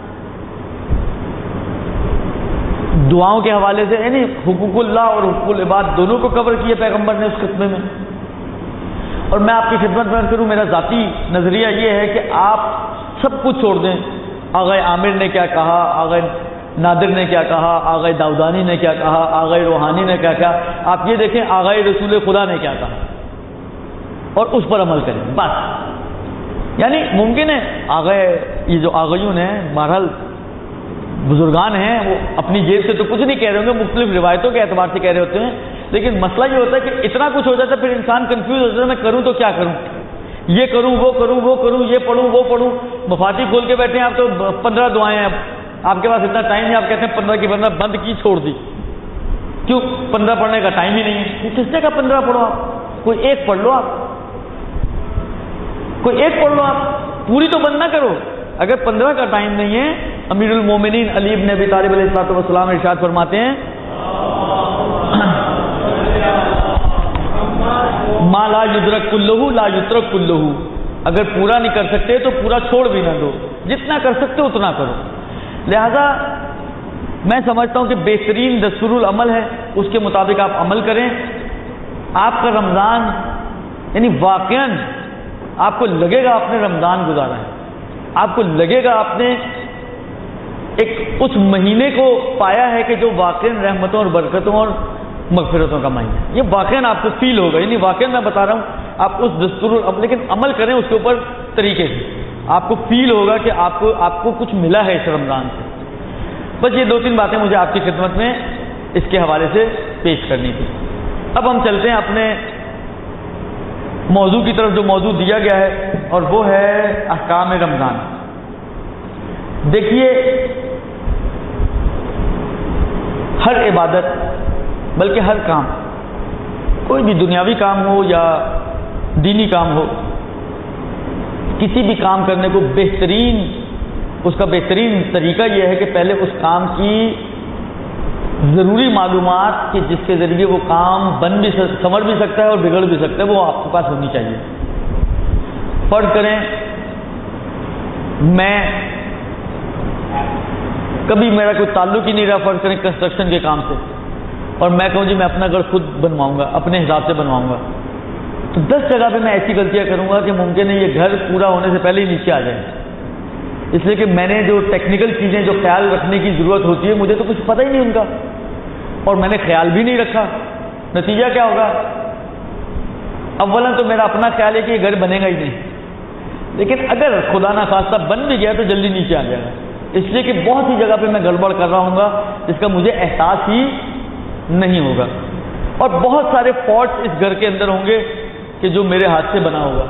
Speaker 1: دعاؤں کے حوالے سے، یعنی حقوق اللہ اور حقوق العباد دونوں کو کور کیا پیغمبر نے اس خطبے میں۔ اور میں آپ کی خدمت میں کروں، میرا ذاتی نظریہ یہ ہے کہ آپ سب کچھ چھوڑ دیں. آغا عامر نے کیا کہا، آغا نادر نے کیا کہا، آغا داؤدانی نے کیا کہا، آغا روحانی نے کیا کہا، آپ یہ دیکھیں آغا رسول خدا نے کیا کہا اور اس پر عمل کریں بس. یعنی ممکن ہے آغا یہ جو آغیون ہیں بہرحال بزرگان ہیں، وہ اپنی جیب سے تو کچھ نہیں کہہ رہے ہوں گے، مختلف روایتوں کے اعتبار سے کہہ رہے ہوتے ہیں، لیکن مسئلہ یہ ہوتا ہے کہ اتنا کچھ ہو جاتا ہے پھر انسان کنفیوز ہو جاتا ہے، میں کروں تو کیا کروں، یہ کروں وہ کروں وہ کروں، یہ پڑھوں وہ پڑھوں. مفاتیح کھول کے بیٹھے ہیں آپ تو پندرہ دعائیں ہیں، آپ کے پاس اتنا ٹائم نہیں، آپ کہتے ہیں پندرہ کی پندرہ بند کی چھوڑ دی. کیوں؟ پندرہ پڑھنے کا ٹائم ہی نہیں ہے. کس نے کہا پندرہ پڑھو؟ آپ کوئی ایک پڑھ لو، آپ کوئی ایک پڑھ لو، آپ پوری تو بند نہ کرو. اگر پندرہ کا ٹائم نہیں ہے، امیر المومنین علی بن ابی طالب علیہ الصلوۃ والسلام ارشاد فرماتے ہیں ما لا یدرک کلہ لا یترک کلہ، اگر پورا نہیں کر سکتے تو پورا چھوڑ بھی نہ دو، جتنا کر سکتے ہو اتنا کرو. لہذا میں سمجھتا ہوں کہ بہترین دستور العمل ہے، اس کے مطابق آپ عمل کریں. آپ کا رمضان یعنی واقعاً آپ کو لگے گا آپ نے رمضان گزارا ہے، آپ کو لگے گا آپ نے ایک اس مہینے کو پایا ہے کہ جو واقعاً رحمتوں اور برکتوں اور مغفرتوں کا مہینہ ہے. یہ واقعاً آپ کو فیل ہوگا، یعنی واقعاً میں بتا رہا ہوں آپ اس دستور اب لیکن عمل کریں اس کے اوپر طریقے سے، آپ کو فیل ہوگا کہ آپ کو آپ کو کچھ ملا ہے اس رمضان سے. بس یہ دو تین باتیں مجھے آپ کی خدمت میں اس کے حوالے سے پیش کرنی تھی. اب ہم چلتے ہیں اپنے موضوع کی طرف، جو موضوع دیا گیا ہے اور وہ ہے احکام رمضان. دیکھیے ہر عبادت بلکہ ہر کام، کوئی بھی دنیاوی کام ہو یا دینی کام ہو، کسی بھی کام کرنے کو بہترین اس کا بہترین طریقہ یہ ہے کہ پہلے اس کام کی ضروری معلومات کہ جس کے ذریعے وہ کام بن بھی سمجھ بھی سکتا ہے اور بگڑ بھی سکتا ہے وہ آپ کے پاس ہونی چاہیے. فرض کریں میں کبھی میرا کوئی تعلق ہی نہیں رہا فرض کریں کنسٹرکشن کے کام سے، اور میں کہوں جی میں اپنا گھر خود بنواؤں گا، اپنے حساب سے بنواؤں گا، تو دس جگہ پہ میں ایسی غلطیاں کروں گا کہ ممکن ہے یہ گھر پورا ہونے سے پہلے ہی نیچے آ جائے. اس لیے کہ میں نے جو ٹیکنیکل چیزیں جو خیال رکھنے کی ضرورت ہوتی ہے مجھے تو کچھ پتہ ہی نہیں ان کا، اور میں نے خیال بھی نہیں رکھا. نتیجہ کیا ہوگا؟ اولاً تو میرا اپنا خیال ہے کہ یہ گھر بنے گا ہی نہیں، لیکن اگر خدا نہ خواستہ بن بھی گیا تو جلدی نیچے آ جائے گا، اس لیے کہ بہت سی جگہ پہ میں گڑبڑ کر رہا ہوں گا جس کا مجھے احساس ہی نہیں ہوگا، اور بہت سارے فالٹس اس گھر کے اندر ہوں گے کہ جو میرے ہاتھ سے بنا ہوگا.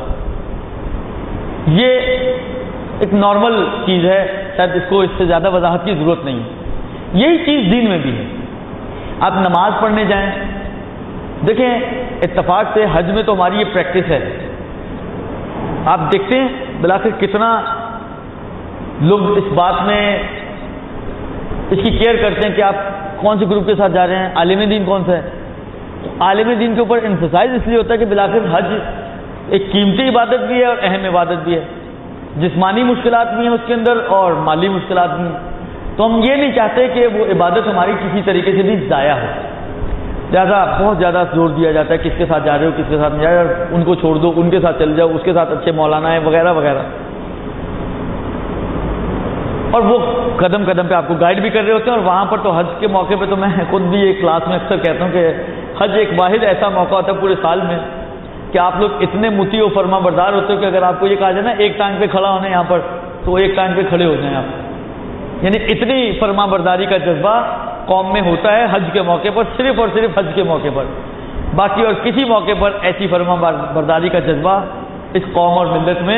Speaker 1: یہ ایک نارمل چیز ہے، شاید اس کو اس سے زیادہ وضاحت کی ضرورت نہیں ہے. یہی چیز دین میں بھی ہے. آپ نماز پڑھنے جائیں، دیکھیں اتفاق سے حج میں تو ہماری یہ پریکٹس ہے، آپ دیکھتے ہیں بلاخر کتنا لوگ اس بات میں اس کی کیئر کرتے ہیں کہ آپ کون سے گروپ کے ساتھ جا رہے ہیں، عالم دین کون سا ہے. عالم دین کے اوپر امفسائز اس لیے ہوتا ہے کہ بلاخر حج ایک قیمتی عبادت بھی ہے اور اہم عبادت بھی ہے، جسمانی مشکلات بھی ہیں اس کے اندر اور مالی مشکلات بھی ہیں. تو ہم یہ نہیں چاہتے کہ وہ عبادت ہماری کسی طریقے سے بھی ضائع ہو، لہٰذا بہت زیادہ زور دیا جاتا ہے کس کے ساتھ جا رہے ہو کس کے ساتھ نہیں جا رہے ہو، ان کو چھوڑ دو، ان کے ساتھ چل جاؤ، اس کے ساتھ اچھے مولانا ہیں وغیرہ وغیرہ. اور وہ قدم قدم پہ آپ کو گائیڈ بھی کر رہے ہوتے ہیں. اور وہاں پر تو حج کے موقع پہ تو میں خود بھی ایک کلاس میں اکثر کہتا ہوں کہ حج ایک واحد ایسا موقع ہوتا ہے پورے سال میں کہ آپ لوگ اتنے مطیع و فرما بردار ہوتے ہو کہ اگر آپ کو یہ کہا جائے نا ایک ٹانگ پہ کھڑا ہونا ہے یہاں پر تو ایک ٹانگ پہ کھڑے ہو جائیں آپ. یعنی اتنی فرما برداری کا جذبہ قوم میں ہوتا ہے حج کے موقع پر، صرف اور صرف حج کے موقع پر. باقی اور کسی موقع پر ایسی فرما برداری کا جذبہ اس قوم اور ملت میں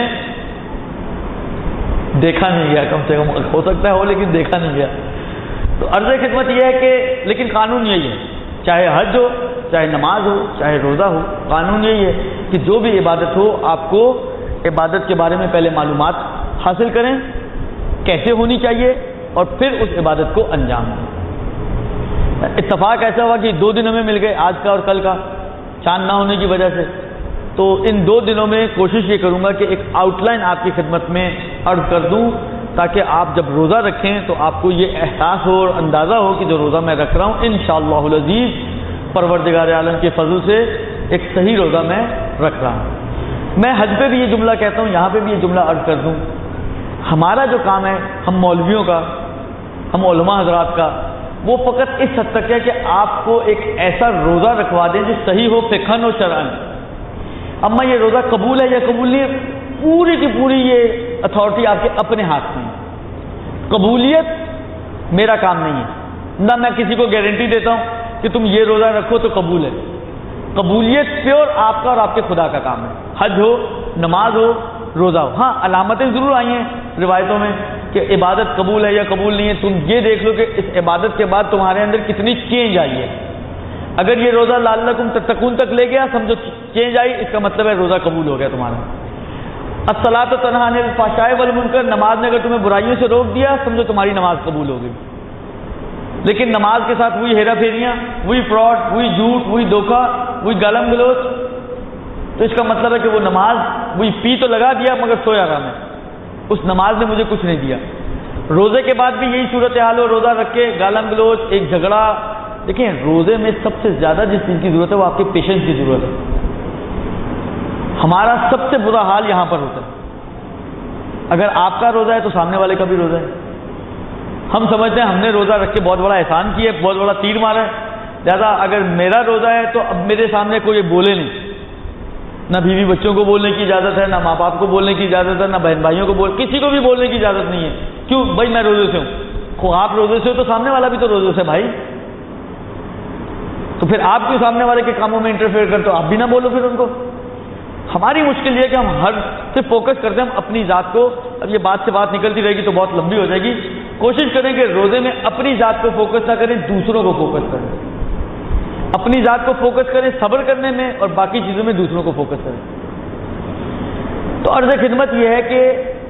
Speaker 1: دیکھا نہیں گیا، کم سے کم ہو سکتا ہے ہو لیکن دیکھا نہیں گیا. تو عرض خدمت یہ ہے کہ لیکن قانون یہی ہے، چاہے حج ہو چاہے نماز ہو چاہے روزہ ہو، قانون یہی ہے کہ جو بھی عبادت ہو آپ کو عبادت کے بارے میں پہلے معلومات حاصل کریں کیسے ہونی چاہیے اور پھر اس عبادت کو انجام دیں. اتفاق ایسا ہوا کہ دو دنوں میں مل گئے، آج کا اور کل کا، چاند نہ ہونے کی وجہ سے. تو ان دو دنوں میں کوشش یہ کروں گا کہ ایک آؤٹ لائن آپ کی خدمت میں عرض کر دوں تاکہ آپ جب روزہ رکھیں تو آپ کو یہ احساس ہو اور اندازہ ہو کہ جو روزہ میں رکھ رہا ہوں انشاءاللہ العزیز پروردگار عالم کے فضل سے ایک صحیح روزہ میں رکھ رہا ہوں. میں حج پہ بھی یہ جملہ کہتا ہوں، یہاں پہ بھی یہ جملہ عرض کر دوں، ہمارا جو کام ہے، ہم مولویوں کا، ہم علماء حضرات کا، وہ فقط اس حد تک ہے کہ آپ کو ایک ایسا روزہ رکھوا دیں جو صحیح ہو فقہاً و شرعاً۔ اما یہ روزہ قبول ہے یا قبول نہیں ہے، پوری کی پوری یہ اتھارٹی آپ کے اپنے ہاتھ میں ہے۔ قبولیت میرا کام نہیں ہے، نہ میں کسی کو گارنٹی دیتا ہوں کہ تم یہ روزہ رکھو تو قبول ہے۔ قبولیت پیور آپ کا اور آپ کے خدا کا کام ہے، حج ہو، نماز ہو، روزہ ہو۔ ہاں علامتیں ضرور آئی ہیں روایتوں میں کہ عبادت قبول ہے یا قبول نہیں ہے، تم یہ دیکھ لو کہ اس عبادت کے بعد تمہارے اندر کتنی چینج آئی ہے۔ اگر یہ روزہ لعلکم تتقون تک لے گیا، سمجھو چینج آئی، اس کا مطلب ہے روزہ قبول ہو گیا تمہارا۔ الصلاۃ تنہی عن الفحشاء والمنکر، نماز نے اگر تمہیں برائیوں سے روک دیا، سمجھو تمہاری نماز قبول ہو گئی۔ لیکن نماز کے ساتھ وہی ہیرا پھیریاں، وہی فراڈ، وہی جھوٹ، وہی دھوکہ، وہی گالم گلوچ، تو اس کا مطلب ہے کہ وہ نماز وہی پی تو لگا دیا مگر سویا رہا میں، اس نماز نے مجھے کچھ نہیں دیا۔ روزے کے بعد بھی یہی صورتحال ہو، روزہ رکھ کے گالم گلوچ، ایک جھگڑا۔ دیکھیں روزے میں سب سے زیادہ جس چیز کی ضرورت ہے وہ آپ کے پیشنس کی ضرورت ہے۔ ہمارا سب سے برا حال یہاں پر ہوتا ہے، اگر آپ کا روزہ ہے تو سامنے والے کا بھی روزہ ہے۔ ہم سمجھتے ہیں ہم نے روزہ رکھ کے بہت بڑا احسان کیا ہے، بہت بڑا تیر مارا ہے، لہٰذا اگر میرا روزہ ہے تو اب میرے سامنے کوئی بولے نہیں، نہ بیوی بچوں کو بولنے کی اجازت ہے، نہ ماں باپ کو بولنے کی اجازت ہے، نہ بہن بھائیوں کو بول کسی کو بھی بولنے کی اجازت نہیں ہے۔ کیوں بھائی؟ میں روزے سے ہوں۔ خو آپ روزے سے ہو تو سامنے والا بھی تو روزے سے بھائی، تو پھر آپ کیوں سامنے والے کے کاموں میں انٹرفیئر کرتے ہو؟ آپ بھی نہ بولو پھر ان کو۔ ہماری مشکل یہ ہے کہ ہم ہر سے فوکس کرتے ہیں ہم اپنی ذات کو۔ اب یہ بات سے بات نکلتی رہے گی تو بہت لمبی ہو جائے گی۔ کوشش کریں کہ روزے میں اپنی ذات کو فوکس نہ کریں، دوسروں کو فوکس کریں۔ اپنی ذات کو فوکس کریں صبر کرنے میں، اور باقی چیزوں میں دوسروں کو فوکس کریں۔ تو عرض خدمت یہ ہے کہ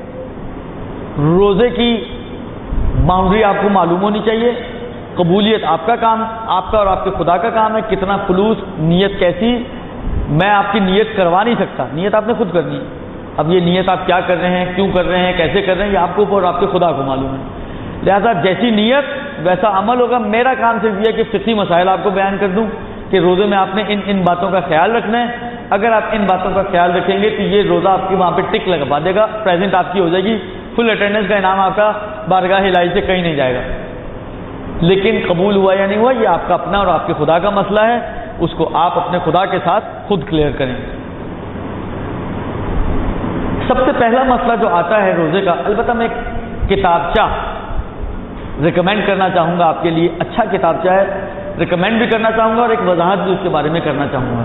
Speaker 1: روزے کی باؤنڈری آپ کو معلوم ہونی چاہیے۔ قبولیت آپ کا کام، آپ کا اور آپ کے خدا کا کام ہے، کتنا خلوص، نیت کیسی، میں آپ کی نیت کروا نہیں سکتا، نیت آپ نے خود کرنی ہے۔ اب یہ نیت آپ کیا کر رہے ہیں، کیوں کر رہے ہیں، کیسے کر رہے ہیں، یہ آپ کو اور آپ کے خدا کو معلوم ہے۔ لہذا جیسی نیت ویسا عمل ہوگا۔ میرا کام صرف یہ ہے کہ فقہی مسائل آپ کو بیان کر دوں کہ روزے میں آپ نے ان ان باتوں کا خیال رکھنا ہے۔ اگر آپ ان باتوں کا خیال رکھیں گے تو یہ روزہ آپ کی وہاں پہ ٹک لگا دے گا، پریزنٹ آپ کی ہو جائے گی، فل اٹینڈنس کا انعام آپ کا بارگاہ الہی سے کہیں نہیں جائے گا۔ لیکن قبول ہوا یا نہیں ہوا یہ آپ کا اپنا اور آپ کے خدا کا مسئلہ ہے، اس کو آپ اپنے خدا کے ساتھ خود کلیئر کریں۔ سب سے پہلا مسئلہ جو آتا ہے روزے کا، البتہ میں ایک کتابچہ ریکمینڈ کرنا چاہوں گا آپ کے لیے، اچھا کتابچہ ہے، ریکمینڈ بھی کرنا چاہوں گا اور ایک وضاحت بھی اس کے بارے میں کرنا چاہوں گا۔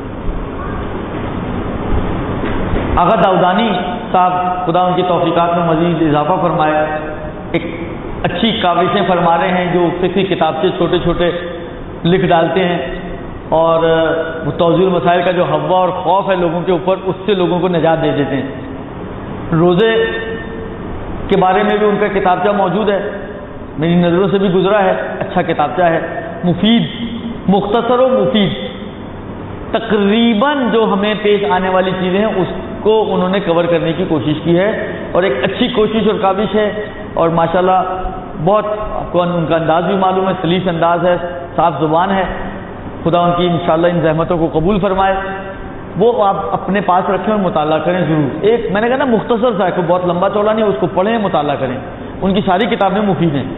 Speaker 1: آغا داؤدانی صاحب خدا ان کی توفیقات میں مزید اضافہ فرمائے، ایک اچھی کاوشیں فرما رہے ہیں جو فقہی کتابچے چھوٹے چھوٹے لکھ ڈالتے ہیں، اور وہ توضیح المسائل کا جو ہوا اور خوف ہے لوگوں کے اوپر، اس سے لوگوں کو نجات دے دیتے ہیں۔ روزے کے بارے میں بھی ان کا کتابچہ موجود ہے، میری نظروں سے بھی گزرا ہے، اچھا کتابچہ ہے، مفید، مختصر و مفید، تقریباً جو ہمیں پیش آنے والی چیزیں ہیں اس کو انہوں نے کور کرنے کی کوشش کی ہے، اور ایک اچھی کوشش اور کاوش ہے، اور ماشاءاللہ بہت آپ کو ان کا انداز بھی معلوم ہے، سلیس انداز ہے، صاف زبان ہے، خدا ان کی انشاءاللہ ان زحمتوں کو قبول فرمائے۔ وہ آپ اپنے پاس رکھیں اور مطالعہ کریں ضرور۔ ایک میں نے کہا نا مختصر سا ہے، کوئی بہت لمبا چوڑا نہیں، اس کو پڑھیں، مطالعہ کریں، ان کی ساری کتابیں مفید ہیں۔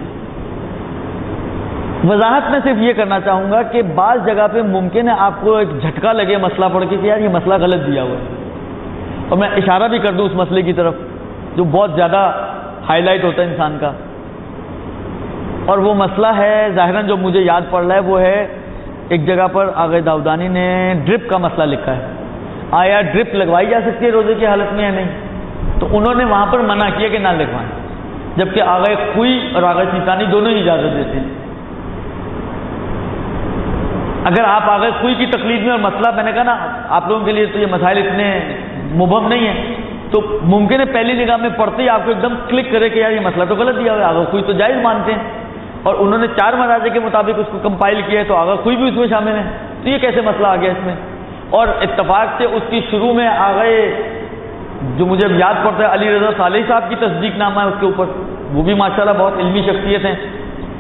Speaker 1: وضاحت میں صرف یہ کرنا چاہوں گا کہ بعض جگہ پہ ممکن ہے آپ کو ایک جھٹکا لگے مسئلہ پڑھ کے کہ یار یہ مسئلہ غلط دیا ہوا ہے، اور میں اشارہ بھی کر دوں اس مسئلے کی طرف جو بہت زیادہ ہائی لائٹ ہوتا ہے انسان کا، اور وہ مسئلہ ہے ظاہراً جو مجھے یاد پڑ رہا ہے وہ ہے ایک جگہ پر آغا داؤدانی نے ڈرپ کا مسئلہ لکھا ہے، آیا ڈرپ لگوائی جا سکتی ہے روزے کی حالت میں یا نہیں، تو انہوں نے وہاں پر منع کیا کہ نہ لگوائیں، جبکہ آغا خوئی اور آغا چیتانی دونوں ہی اجازت دیتے ہیں۔ اگر آپ آغا خوئی کی تقلید میں، اور مسئلہ میں نے کہا نا آپ لوگوں کے لیے تو یہ مسائل اتنے مبہم نہیں ہیں، تو ممکن ہے پہلی نگاہ میں پڑھتے ہی آپ کو ایک دم کلک کرے کہ یار یہ مسئلہ تو غلط دیا ہوا ہے، آغا خوئی تو جائز مانتے ہیں، اور انہوں نے چار مراجع کے مطابق اس کو کمپائل کیا ہے تو آغا خوئی بھی اس میں شامل ہے، تو یہ کیسے مسئلہ آ گیا اس میں؟ اور اتفاق سے اس کی شروع میں آغا جو مجھے یاد پڑتا ہے علی رضا صالح صاحب کی تصدیق نامہ ہے اس کے اوپر، وہ بھی ماشاءاللہ بہت علمی شخصیت ہیں،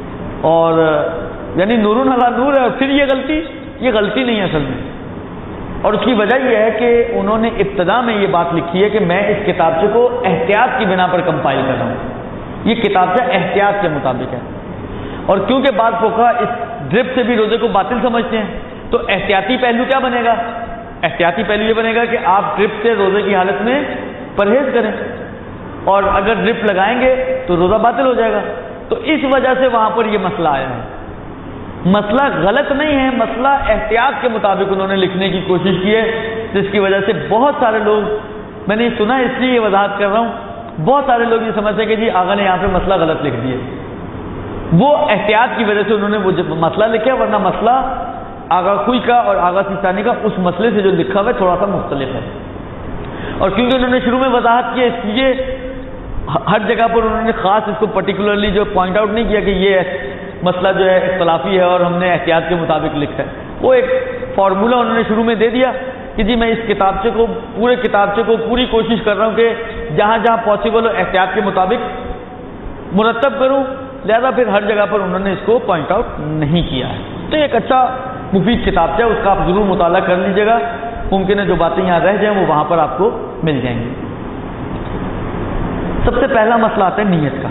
Speaker 1: اور یعنی نور علی نور ہے، اور پھر یہ غلطی یہ غلطی نہیں ہے اصل میں، اور اس کی وجہ یہ ہے کہ انہوں نے ابتدا میں یہ بات لکھی ہے کہ میں اس کتابچے کو احتیاط کی بنا پر کمپائل کر رہا ہوں، یہ کتابچہ احتیاط کے مطابق ہے، اور کیونکہ بعض فقہا اس ڈرپ سے بھی روزے کو باطل سمجھتے ہیں، تو احتیاطی پہلو کیا بنے گا؟ احتیاطی پہلو یہ بنے گا کہ آپ ڈرپ سے روزے کی حالت میں پرہیز کریں، اور اگر ڈرپ لگائیں گے تو روزہ باطل ہو جائے گا۔ تو اس وجہ سے وہاں پر یہ مسئلہ آیا ہے۔ مسئلہ غلط نہیں ہے، مسئلہ احتیاط کے مطابق انہوں نے لکھنے کی کوشش کی ہے، جس کی وجہ سے بہت سارے لوگ، میں نے سنا اس لیے یہ وضاحت کر رہا ہوں، بہت سارے لوگ یہ سمجھتے ہیں کہ جی آغا نے یہاں پہ مسئلہ غلط لکھ دیا، وہ احتیاط کی وجہ سے انہوں نے وہ مسئلہ لکھا، ورنہ مسئلہ آغا خوئی کا اور آغا سیستانی کا اس مسئلے سے جو لکھا ہوا ہے تھوڑا سا مختلف ہے۔ اور کیونکہ انہوں نے شروع میں وضاحت کی، اس لیے ہر جگہ پر انہوں نے خاص اس کو پرٹیکولرلی جو پوائنٹ آؤٹ نہیں کیا کہ یہ مسئلہ جو ہے اختلافی ہے اور ہم نے احتیاط کے مطابق لکھا ہے، وہ ایک فارمولہ انہوں نے شروع میں دے دیا کہ جی میں اس کتابچے کو، پورے کتابچے کو پوری کوشش کر رہا ہوں کہ جہاں جہاں پاسبل ہو احتیاط کے مطابق مرتب کروں، لہذا پھر ہر جگہ پر انہوں نے اس کو پوائنٹ آؤٹ نہیں کیا ہے۔ تو ایک اچھا مفید کتابچہ ہے، اس کا آپ ضرور مطالعہ کر لیجیے گا، ممکن ہے جو باتیں یہاں رہ جائیں وہ وہاں پر آپ کو مل جائیں گی۔ سب سے پہلا مسئلہ آتا ہے نیت کا،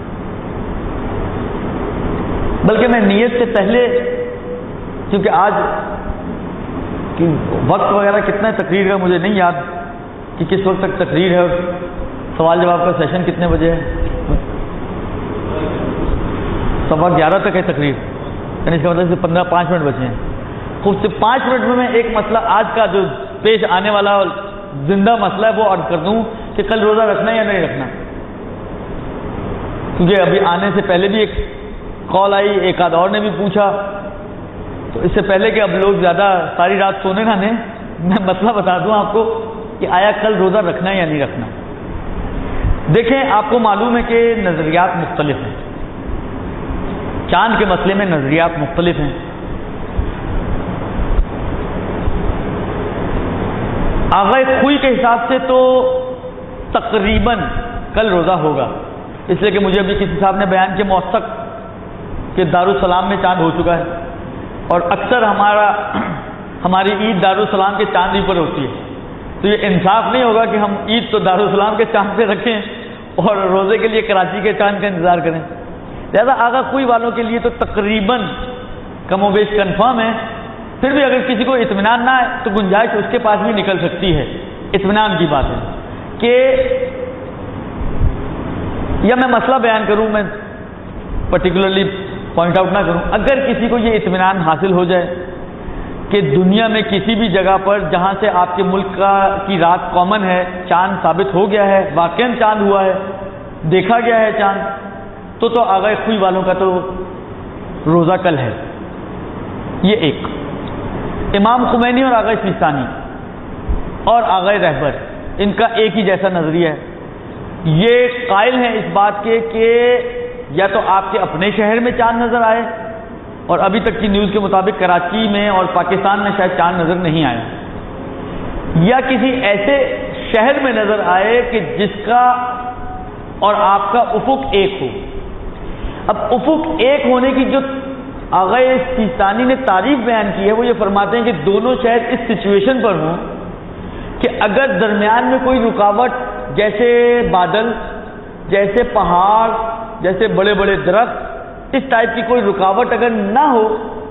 Speaker 1: بلکہ میں نیت سے پہلے، کیونکہ آج کہ وقت وغیرہ کتنا ہے تقریر کا مجھے نہیں یاد کہ کس وقت تک تقریر ہے، اور سوال جواب کا سیشن کتنے بجے ہے؟ سوا گیارہ تک ہے تقریر، یعنی اس کا مطلب پندرہ پانچ منٹ بچے ہیں۔ خود سے پانچ منٹ میں میں ایک مسئلہ آج کا جو پیش آنے والا زندہ مسئلہ ہے وہ عرض کر دوں کہ کل روزہ رکھنا یا نہیں رکھنا، کیونکہ ابھی آنے سے پہلے بھی ایک کال آئی، ایک آدھ اور نے بھی پوچھا، تو اس سے پہلے کہ اب لوگ زیادہ ساری رات سونے نہ دیں، میں مسئلہ بتا دوں آپ کو کہ آیا کل روزہ رکھنا یا نہیں رکھنا۔ دیکھیں، آپ کو معلوم ہے کہ نظریات مختلف ہیں، چاند کے مسئلے میں نظریات مختلف ہیں۔ آغا خوئی کے حساب سے تو تقریباً کل روزہ ہوگا، اس لیے کہ مجھے ابھی کسی صاحب نے بیان کیا موثق کہ دارالسلام میں چاند ہو چکا ہے، اور اکثر ہمارا ہماری عید دارالسلام کے چاند ہی پر ہوتی ہے، تو یہ انصاف نہیں ہوگا کہ ہم عید تو دارالسلام کے چاند پہ رکھیں اور روزے کے لیے کراچی کے چاند کا انتظار کریں۔ لہذا آغا خوئی والوں کے لیے تو تقریباً کم و بیش کنفرم ہے، پھر بھی اگر کسی کو اطمینان نہ آئے تو گنجائش اس کے پاس بھی نکل سکتی ہے۔ اطمینان کی بات ہے کہ یا میں مسئلہ بیان کروں، میں پرٹیکولرلی پوائنٹ آؤٹ نہ کروں، اگر کسی کو یہ اطمینان حاصل ہو جائے کہ دنیا میں کسی بھی جگہ پر جہاں سے آپ کے ملک کا کی رات کامن ہے چاند ثابت ہو گیا ہے، واقعاً چاند ہوا ہے، دیکھا گیا ہے چاند، تو تو آغا خوئی والوں کا تو روزہ کل ہے۔ یہ ایک امام خمینی اور آغا سیستانی اور آغا رہبر، ان کا ایک ہی جیسا نظریہ ہے، یہ قائل ہیں اس بات کے کہ یا تو آپ کے اپنے شہر میں چاند نظر آئے، اور ابھی تک کی نیوز کے مطابق کراچی میں اور پاکستان میں شاید چاند نظر نہیں آیا، یا کسی ایسے شہر میں نظر آئے کہ جس کا اور آپ کا افق ایک ہو۔ اب افق ایک ہونے کی جو آغا سیستانی نے تعریف بیان کی ہے وہ یہ فرماتے ہیں کہ دونوں شہر اس سچویشن پر ہوں کہ اگر درمیان میں کوئی رکاوٹ جیسے بادل، جیسے پہاڑ، جیسے بڑے بڑے درخت، اس ٹائپ کی کوئی رکاوٹ اگر نہ ہو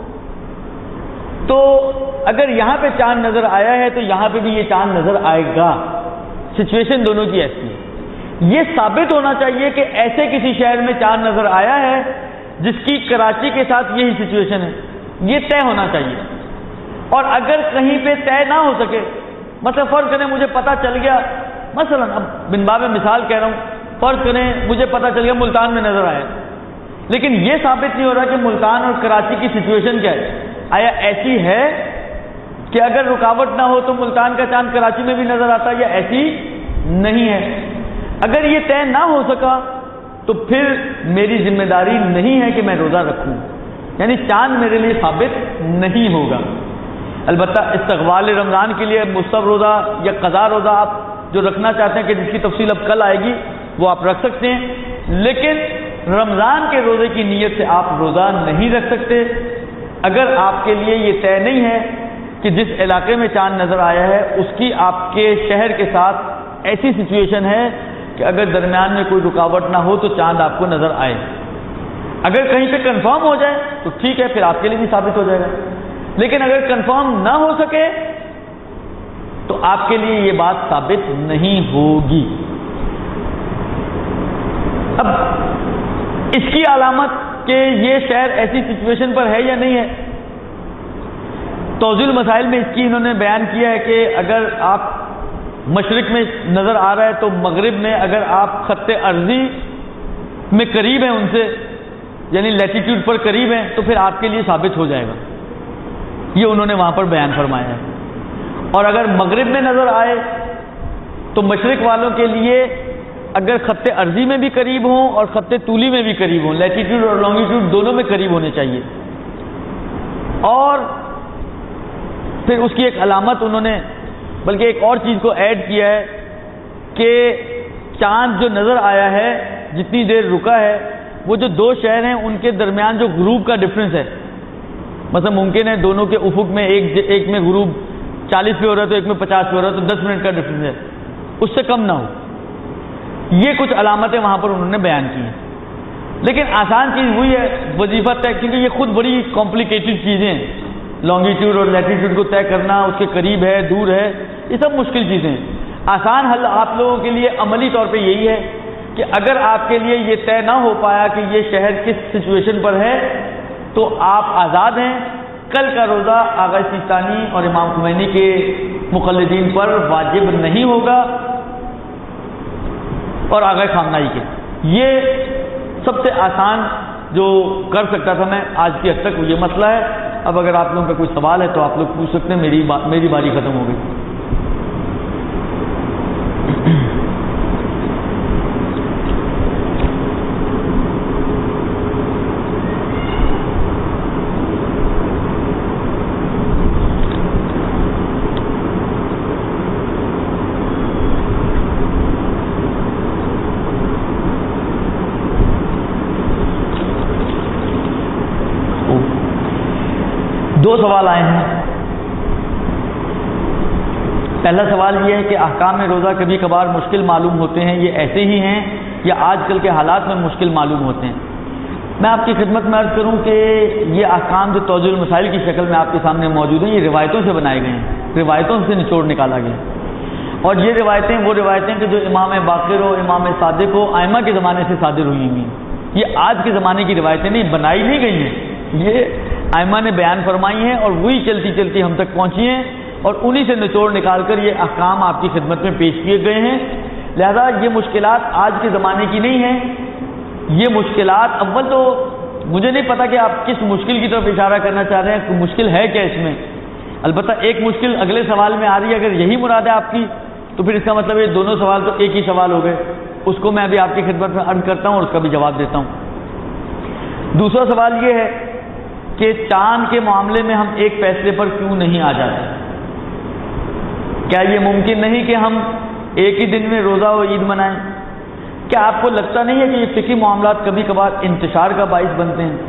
Speaker 1: تو اگر یہاں پہ چاند نظر آیا ہے تو یہاں پہ بھی یہ چاند نظر آئے گا۔ سچویشن دونوں کی ایسی ہے۔ یہ ثابت ہونا چاہیے کہ ایسے کسی شہر میں چاند نظر آیا ہے جس کی کراچی کے ساتھ یہی سچویشن ہے، یہ طے ہونا چاہیے۔ اور اگر کہیں پہ طے نہ ہو سکے، مثلا فرض کریں مجھے پتہ چل گیا، مثلا اب بن باب مثال کہہ رہا ہوں، فرض کریں مجھے پتہ چل گیا ملتان میں نظر آیا، لیکن یہ ثابت نہیں ہو رہا کہ ملتان اور کراچی کی سچویشن کیا ہے، آیا ایسی ہے کہ اگر رکاوٹ نہ ہو تو ملتان کا چاند کراچی میں بھی نظر آتا، یا ایسی نہیں ہے۔ اگر یہ طے نہ ہو سکا تو پھر میری ذمہ داری نہیں ہے کہ میں روزہ رکھوں، یعنی چاند میرے لیے ثابت نہیں ہوگا۔ البتہ استقبال رمضان کے لیے مستحب روزہ یا قضا روزہ آپ جو رکھنا چاہتے ہیں کہ جس کی تفصیل اب کل آئے گی وہ آپ رکھ سکتے ہیں، لیکن رمضان کے روزے کی نیت سے آپ روزہ نہیں رکھ سکتے اگر آپ کے لیے یہ طے نہیں ہے کہ جس علاقے میں چاند نظر آیا ہے اس کی آپ کے شہر کے ساتھ ایسی سچویشن ہے کہ اگر درمیان میں کوئی رکاوٹ نہ ہو تو چاند آپ کو نظر آئے. اگر کہیں پہ کنفرم ہو جائے تو ٹھیک ہے، پھر آپ کے لیے بھی ثابت ہو جائے گا. لیکن اگر کنفرم نہ ہو سکے تو آپ کے لیے یہ بات ثابت نہیں ہوگی. اب اس کی علامت کہ یہ شہر ایسی سچویشن پر ہے یا نہیں ہے، توضیح المسائل میں اس کی انہوں نے بیان کیا ہے کہ اگر آپ مشرق میں نظر آ رہا ہے تو مغرب میں اگر آپ خط ارضی میں قریب ہیں ان سے، یعنی لیٹیٹیوڈ پر قریب ہیں، تو پھر آپ کے لیے ثابت ہو جائے گا. یہ انہوں نے وہاں پر بیان فرمایا ہے. اور اگر مغرب میں نظر آئے تو مشرق والوں کے لیے اگر خط ارضی میں بھی قریب ہوں اور خط طولی میں بھی قریب ہوں، لیٹیٹیوڈ اور لانگیٹیوڈ دونوں میں قریب ہونے چاہیے. اور پھر اس کی ایک علامت انہوں نے بلکہ ایک اور چیز کو ایڈ کیا ہے کہ چاند جو نظر آیا ہے جتنی دیر رکا ہے، وہ جو دو شہر ہیں ان کے درمیان جو غروب کا ڈفرنس ہے، مثلا ممکن ہے دونوں کے افق میں ایک ایک میں غروب چالیس پہ ہو رہا ہے تو ایک میں پچاس پہ ہو رہا ہے، تو دس منٹ کا ڈفرنس ہے، اس سے کم نہ ہو. یہ کچھ علامتیں وہاں پر انہوں نے بیان کی ہیں. لیکن آسان چیز وہی ہے، وظیفہ طے، کیونکہ یہ خود بڑی کمپلیکیٹڈ چیزیں ہیں. لانگیٹیوڈ اور لیٹیٹیوڈ کو طے کرنا، اس کے قریب ہے دور ہے، یہ سب مشکل چیزیں ہیں. آسان حل آپ لوگوں کے لیے عملی طور پہ یہی ہے کہ اگر آپ کے لیے یہ طے نہ ہو پایا کہ یہ شہر کس سچویشن پر ہے تو آپ آزاد ہیں. کل کا روزہ آغا سیستانی اور امام خمینی کے مقلدین پر واجب نہیں ہوگا اور آغا خامنائی کے. یہ سب سے آسان جو کر سکتا تھا میں آج کی حد تک یہ مسئلہ ہے. اب اگر آپ لوگوں کا کوئی سوال ہے تو آپ لوگ پوچھ سکتے ہیں. میری با... میری باری ختم ہو گئی. دو سوال آئے ہیں. پہلا سوال یہ ہے کہ احکام روزہ کبھی کبھار مشکل معلوم ہوتے ہیں، یہ ایسے ہی ہیں یا آج کل کے حالات میں مشکل معلوم ہوتے ہیں؟ میں آپ کی خدمت میں عرض کروں کہ یہ احکام جو توضیح المسائل کی شکل میں آپ کے سامنے موجود ہیں، یہ روایتوں سے بنائے گئے ہیں، روایتوں سے نچوڑ نکالا گیا. اور یہ روایتیں وہ روایتیں کہ جو امام باقر و امام صادق و ائمہ کے زمانے سے صادر ہوئی ہوئی ہیں. یہ آج کے زمانے کی روایتیں نہیں، بنائی نہیں گئی ہیں، یہ ائمہ نے بیان فرمائی ہیں اور وہی چلتی چلتی ہم تک پہنچی ہیں اور انہی سے نچوڑ نکال کر یہ احکام آپ کی خدمت میں پیش کیے گئے ہیں. لہذا یہ مشکلات آج کے زمانے کی نہیں ہیں. یہ مشکلات اول تو مجھے نہیں پتا کہ آپ کس مشکل کی طرف اشارہ کرنا چاہ رہے ہیں، کہ مشکل ہے کیا اس میں. البتہ ایک مشکل اگلے سوال میں آ رہی ہے، اگر یہی مراد ہے آپ کی تو پھر اس کا مطلب یہ دونوں سوال تو ایک ہی سوال ہو گئے. اس کو میں ابھی آپ کی خدمت میں عرض کرتا ہوں اور اس کا بھی جواب دیتا ہوں. دوسرا سوال یہ ہے کہ چاند کے معاملے میں ہم ایک فیصلے پر کیوں نہیں آ جاتے؟ کیا یہ ممکن نہیں کہ ہم ایک ہی دن میں روزہ و عید منائیں؟ کیا آپ کو لگتا نہیں ہے کہ یہ فقہی معاملات کبھی کبھار انتشار کا باعث بنتے ہیں؟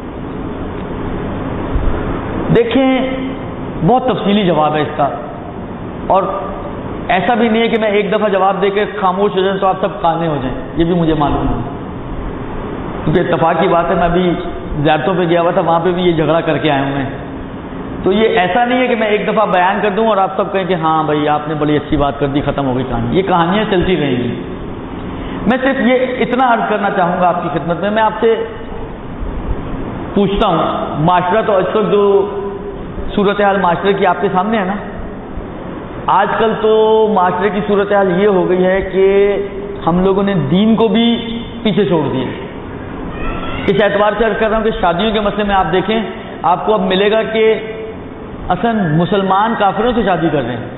Speaker 1: دیکھیں، بہت تفصیلی جواب ہے اس کا، اور ایسا بھی نہیں ہے کہ میں ایک دفعہ جواب دے کے خاموش ہو جائیں تو آپ سب قانے ہو جائیں. یہ بھی مجھے معلوم ہے، کیونکہ اتفاق کی بات ہے میں ابھی زیارتوں پہ گیا ہوا تھا، وہاں پہ بھی یہ جھگڑا کر کے آئے ہوئے ہیں. تو یہ ایسا نہیں ہے کہ میں ایک دفعہ بیان کر دوں اور آپ سب کہیں کہ ہاں بھائی آپ نے بڑی اچھی بات کر دی، ختم ہو گئی کہانی. یہ کہانیاں چلتی رہیں گی. میں صرف یہ اتنا عرض کرنا چاہوں گا آپ کی خدمت میں. میں آپ سے پوچھتا ہوں، معاشرہ تو آج تک جو صورتحال معاشرے کی آپ کے سامنے ہے نا، آج کل تو معاشرے کی صورتحال یہ ہو گئی ہے کہ ہم لوگوں نے دین کو بھی پیچھے چھوڑ دیا. اس اعتبار سے عرض کر رہا ہوں کہ شادیوں کے مسئلے میں آپ دیکھیں، آپ کو اب ملے گا کہ اصل مسلمان کافروں سے شادی کر رہے ہیں،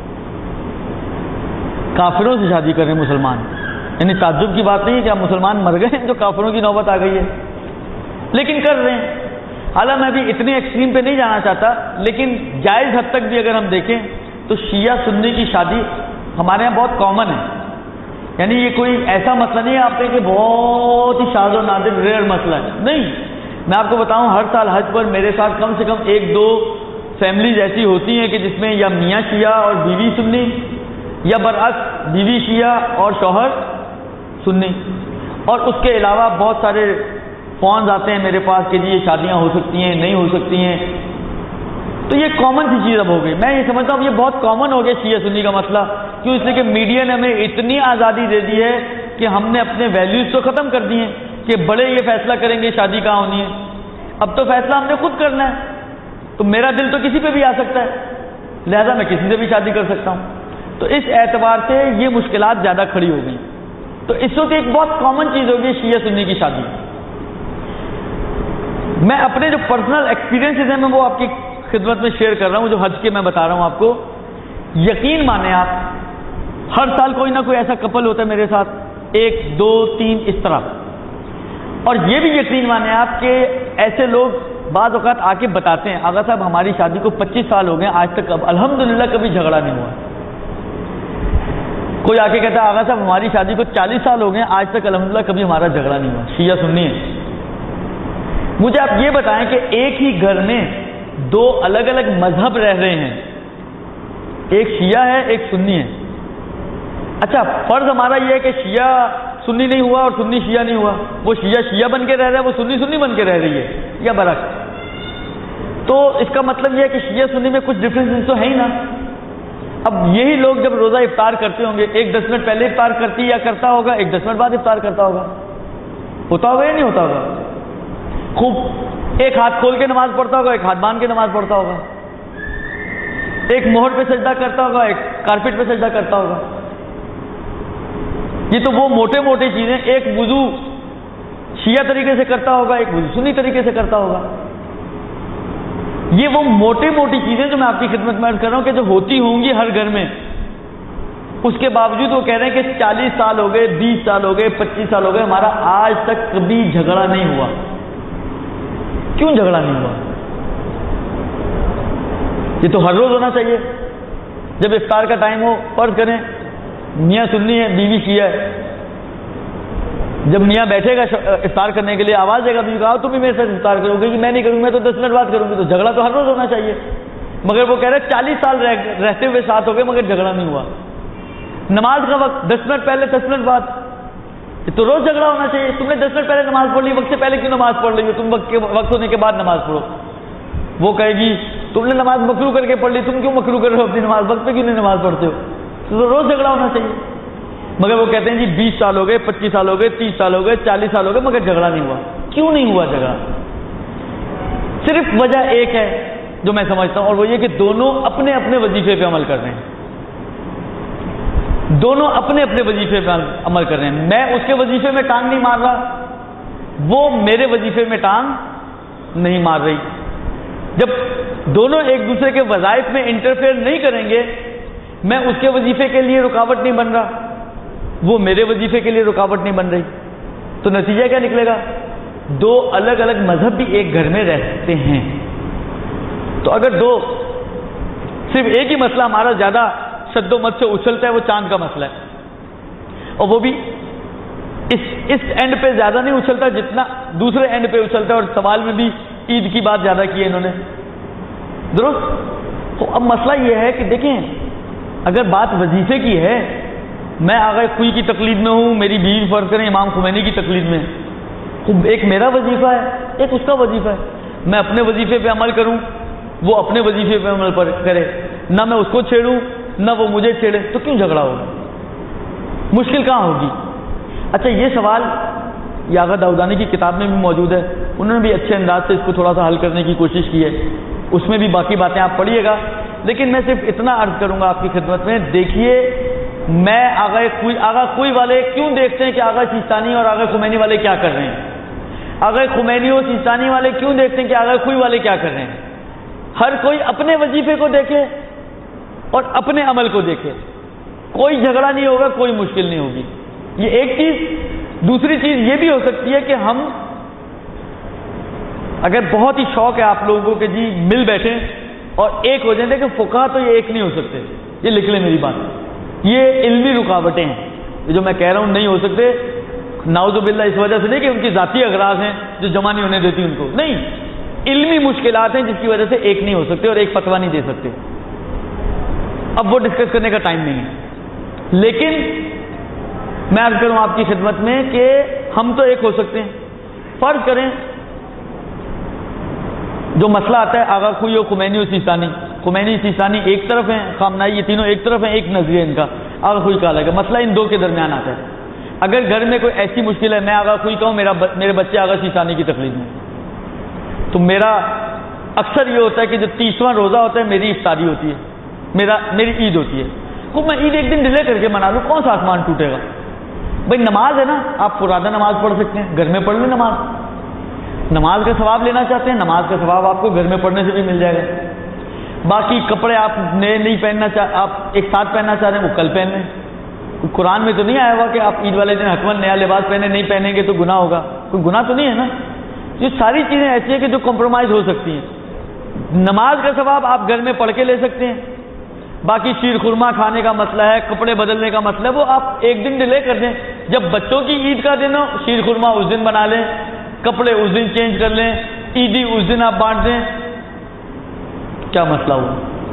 Speaker 1: کافروں سے شادی کر رہے ہیں مسلمان. یعنی تعجب کی بات نہیں ہے کہ آپ مسلمان مر گئے ہیں تو کافروں کی نوبت آ گئی ہے، لیکن کر رہے ہیں. حالانکہ میں بھی اتنے ایکسٹریم پہ نہیں جانا چاہتا، لیکن جائز حد تک بھی اگر ہم دیکھیں تو شیعہ سنی کی شادی ہمارے یہاں بہت کامن ہے. یعنی یہ کوئی ایسا مسئلہ نہیں ہے آپ کے کہ بہت ہی شاذ و نادر ریئر مسئلہ ہے، نہیں. میں آپ کو بتاؤں، ہر سال حج پر میرے ساتھ کم سے کم ایک دو فیملیز ایسی ہوتی ہیں کہ جس میں یا میاں شیعہ اور بیوی سنی، یا برعکس بیوی شیعہ اور شوہر سنی، اور اس کے علاوہ بہت سارے فونز آتے ہیں میرے پاس کہ جی یہ شادیاں ہو سکتی ہیں نہیں ہو سکتی ہیں. تو یہ کامن سی چیز اب ہو گئی. میں یہ سمجھتا ہوں یہ بہت کامن ہو گیا شیعہ سنی کا مسئلہ. کیوں؟ اس لیے کہ میڈیا نے ہمیں اتنی آزادی دے دی ہے کہ ہم نے اپنے ویلیوز تو ختم کر دیے کہ بڑے یہ فیصلہ کریں گے شادی کہاں ہونی ہے. اب تو فیصلہ ہم نے خود کرنا ہے. تو میرا دل تو کسی پہ بھی آ سکتا ہے، لہذا میں کسی سے بھی شادی کر سکتا ہوں. تو اس اعتبار سے یہ مشکلات زیادہ کھڑی ہو گئی. تو اس وقت ایک بہت کامن چیز ہوگی شیعہ سنی کی شادی. میں اپنے جو پرسنل ایکسپیرینسز ہیں میں وہ آپ کی خدمت میں شیئر کر رہا ہوں، جو حج کے میں بتا رہا ہوں آپ کو. یقین مانیں آپ، ہر سال کوئی نہ کوئی ایسا کپل ہوتا ہے میرے ساتھ، ایک دو تین اس طرح. اور یہ بھی یقین مانیں آپ کہ ایسے لوگ بعض اوقات آ کے بتاتے ہیں آغا صاحب ہماری شادی کو پچیس سال ہو گئے آج تک اب الحمدللہ کبھی جھگڑا نہیں ہوا. کوئی آ کے کہتا ہے آغا صاحب ہماری شادی کو چالیس سال ہو گئے آج تک الحمدللہ کبھی ہمارا جھگڑا نہیں ہوا. شیعہ سنی ہے. مجھے آپ یہ بتائیں کہ ایک ہی گھر میں دو الگ الگ مذہب رہ رہے ہیں، ایک شیعہ ہے ایک سنی ہے. اچھا فرض ہمارا یہ ہے کہ شیعہ سنی نہیں ہوا اور سنی شیعہ نہیں ہوا، وہ شیعہ شیعہ بن کے رہ رہا ہے وہ سنی سنی بن کے رہ رہی ہے یا برعکس. تو اس کا مطلب یہ ہے کہ شیعہ سنی میں کچھ ڈفرینس تو ہے ہی نا. اب یہی لوگ جب روزہ افطار کرتے ہوں گے، ایک دس منٹ پہلے افطار کرتی یا کرتا ہوگا، ایک دس منٹ بعد افطار کرتا ہوگا. ہوتا ہوگا یا نہیں ہوتا ہوگا؟ خوب ایک ہاتھ کھول کے نماز پڑھتا ہوگا، ایک ہاتھ باندھ کے نماز پڑھتا ہوگا. ایک مہر پہ سجدہ کرتا ہوگا، ایک کارپیٹ پہ سجدہ کرتا ہوگا. یہ تو وہ موٹے موٹے چیزیں، ایک وضو شیعہ طریقے سے کرتا ہوگا، ایک وضو سنی طریقے سے کرتا ہوگا. یہ وہ موٹی موٹی چیزیں جو میں آپ کی خدمت میں عرض کر رہا ہوں کہ جو ہوتی ہوں گی ہر گھر میں، اس کے باوجود وہ کہہ رہے ہیں کہ چالیس سال ہو گئے، بیس سال ہو گئے، پچیس سال ہو گئے، ہمارا آج تک کبھی جھگڑا نہیں ہوا. کیوں جھگڑا نہیں ہوا؟ یہ تو ہر روز ہونا چاہیے. جب افطار کا ٹائم ہو، فرض کریں میاں سنی ہے بیوی شیعہ ہے، جب میاں بیٹھے گا افطار کرنے کے لیے آواز دے گا بیوی کہا تم بھی میرے ساتھ افطار کرو گے کہ میں نہیں کروں گی میں تو دس منٹ بعد کروں گی. تو جھگڑا تو ہر روز ہونا چاہیے. مگر وہ کہہ رہے چالیس سال رہتے ہوئے ساتھ ہو گئے مگر جھگڑا نہیں ہوا. نماز کا وقت دس منٹ پہلے دس منٹ بعد، تو روز جھگڑا ہونا چاہیے. تم نے دس منٹ پہلے نماز پڑھ لی، وقت سے پہلے کیوں نماز پڑھ رہی ہو؟ تم وقت کے وقت ہونے کے بعد نماز پڑھو. وہ کہے گی تم نے نماز مکرو کر کے پڑھ لی، تم کیوں مکرو کر رہے ہو اپنی نماز، وقت پہ کیوں نہیں نماز پڑھتے ہو؟ تو روز جھگڑا ہونا چاہیے. مگر وہ کہتے ہیں جی بیس سال ہو گئے، پچیس سال ہو گئے، تیس سال ہو گئے، چالیس سال ہو گئے مگر جھگڑا نہیں ہوا. کیوں نہیں ہوا جھگڑا؟ صرف وجہ ایک ہے جو میں سمجھتا ہوں، اور وہ یہ کہ دونوں اپنے اپنے وظیفے پہ عمل کر رہے ہیں. دونوں اپنے اپنے وظیفے پہ عمل کر رہے ہیں. میں اس کے وظیفے میں ٹانگ نہیں مار رہا، وہ میرے وظیفے میں ٹانگ نہیں مار رہی. جب دونوں ایک دوسرے کے وظائف میں انٹرفیئر نہیں کریں گے، میں اس کے وظیفے کے لیے رکاوٹ نہیں بن رہا، وہ میرے وظیفے کے لیے رکاوٹ نہیں بن رہی. تو نتیجہ کیا نکلے گا؟ دو الگ الگ مذہب بھی ایک گھر میں رہ سکتے ہیں. تو اگر دو صرف ایک ہی مسئلہ ہمارا زیادہ شد و مت سے اچھلتا ہے، وہ چاند کا مسئلہ ہے، اور وہ بھی اس اس اینڈ پہ زیادہ نہیں اچھلتا جتنا دوسرے اینڈ پہ اچھلتا ہے. اور سوال میں بھی عید کی بات زیادہ کی ہے انہوں نے، درست. تو اب مسئلہ یہ ہے کہ دیکھیں اگر بات وظیفے کی ہے، میں آغا کوئی کی تقلید میں ہوں، میری بیوی فرض کریں امام خمینی کی تقلید میں، ایک میرا وظیفہ ہے ایک اس کا وظیفہ ہے. میں اپنے وظیفے پہ عمل کروں، وہ اپنے وظیفے پہ عمل پر کرے، نہ میں اس کو چھیڑوں نہ وہ مجھے چھیڑے، تو کیوں جھگڑا ہوگا؟ مشکل کہاں ہوگی؟ اچھا یہ سوال یہ آغا داؤدانی کی کتاب میں بھی موجود ہے، انہوں نے بھی اچھے انداز سے اس کو تھوڑا سا حل کرنے کی کوشش کی ہے. اس میں بھی باقی باتیں آپ پڑھیے گا. لیکن میں صرف اتنا عرض کروں گا آپ کی خدمت میں، دیکھیے میں آغا کوئی آغا کوئی والے کیوں دیکھتے ہیں کہ آغا سیستانی اور آغا خمینی والے کیا کر رہے ہیں؟ آغا خمینی اور سیستانی والے کیوں دیکھتے ہیں کہ آغا کوئی والے کیا کر رہے ہیں؟ ہر کوئی اپنے وظیفے کو دیکھے اور اپنے عمل کو دیکھے. کوئی جھگڑا نہیں ہوگا، کوئی مشکل نہیں ہوگی. یہ ایک چیز. دوسری چیز یہ بھی ہو سکتی ہے کہ ہم اگر بہت ہی شوق ہے آپ لوگوں کو کہ جی مل بیٹھیں اور ایک ہو جائیں، لیکن فقہا تو یہ ایک نہیں ہو سکتے. یہ لکھ لیں میری بات، یہ علمی رکاوٹیں ہیں. یہ جو میں کہہ رہا ہوں نہیں ہو سکتے، نعوذ باللہ اس وجہ سے نہیں کہ ان کی ذاتی اغراض ہیں جو جمع نہیں ہونے دیتی ان کو، نہیں، علمی مشکلات ہیں جس کی وجہ سے ایک نہیں ہو سکتے اور ایک فتویٰ نہیں دے سکتے. اب وہ ڈسکس کرنے کا ٹائم نہیں ہے. لیکن میں عرض کروں آپ کی خدمت میں کہ ہم تو ایک ہو سکتے ہیں. فرض کریں جو مسئلہ آتا ہے آغا خوئی اور خمینی اور سیستانی، خمینی سیستانی ایک طرف ہیں، خامنائی یہ تینوں ایک طرف ہیں، ایک نظریہ ان کا، آغا خوئی کا الگ ہے. مسئلہ ان دو کے درمیان آتا ہے. اگر گھر میں کوئی ایسی مشکل ہے، میں آغا خوئی کا ہوں، میرا میرے بچے آغا سیستانی کی تقلید میں، تو میرا اکثر یہ ہوتا ہے کہ جو تیسواں روزہ ہوتا ہے میری افطاری ہوتی ہے، میرا میری عید ہوتی ہے. خوب میں عید ایک دن ڈیلے کر کے منا لوں، کون سا آسمان ٹوٹے گا؟ بھائی نماز ہے نا، آپ فرادہ نماز پڑھ سکتے ہیں، گھر میں پڑھ لیں نماز. نماز کا ثواب لینا چاہتے ہیں، نماز کا ثواب آپ کو گھر میں پڑھنے سے بھی مل جائے گا. باقی کپڑے آپ نئے نہیں پہننا چاہ آپ ایک ساتھ پہننا چاہ رہے ہیں وہ کل پہن لیں. قرآن میں تو نہیں آیا ہوا کہ آپ عید والے دن حتماً نیا لباس پہنے، نہیں پہنیں گے تو گناہ ہوگا. کوئی گناہ تو نہیں ہے نا. یہ ساری چیزیں ایسی ہیں کہ جو کمپرومائز ہو سکتی ہیں. نماز کا ثواب آپ گھر میں پڑھ کے لے سکتے ہیں. باقی شیر خورما کھانے کا مسئلہ ہے، کپڑے بدلنے کا مسئلہ ہے، وہ آپ ایک دن ڈیلے کر دیں. جب بچوں کی عید کا دن ہو شیر خورما اس دن بنا لیں، کپڑے اس دن چینج کر لیں، عیدی اس دن آپ بانٹ دیں. کیا مسئلہ ہوا؟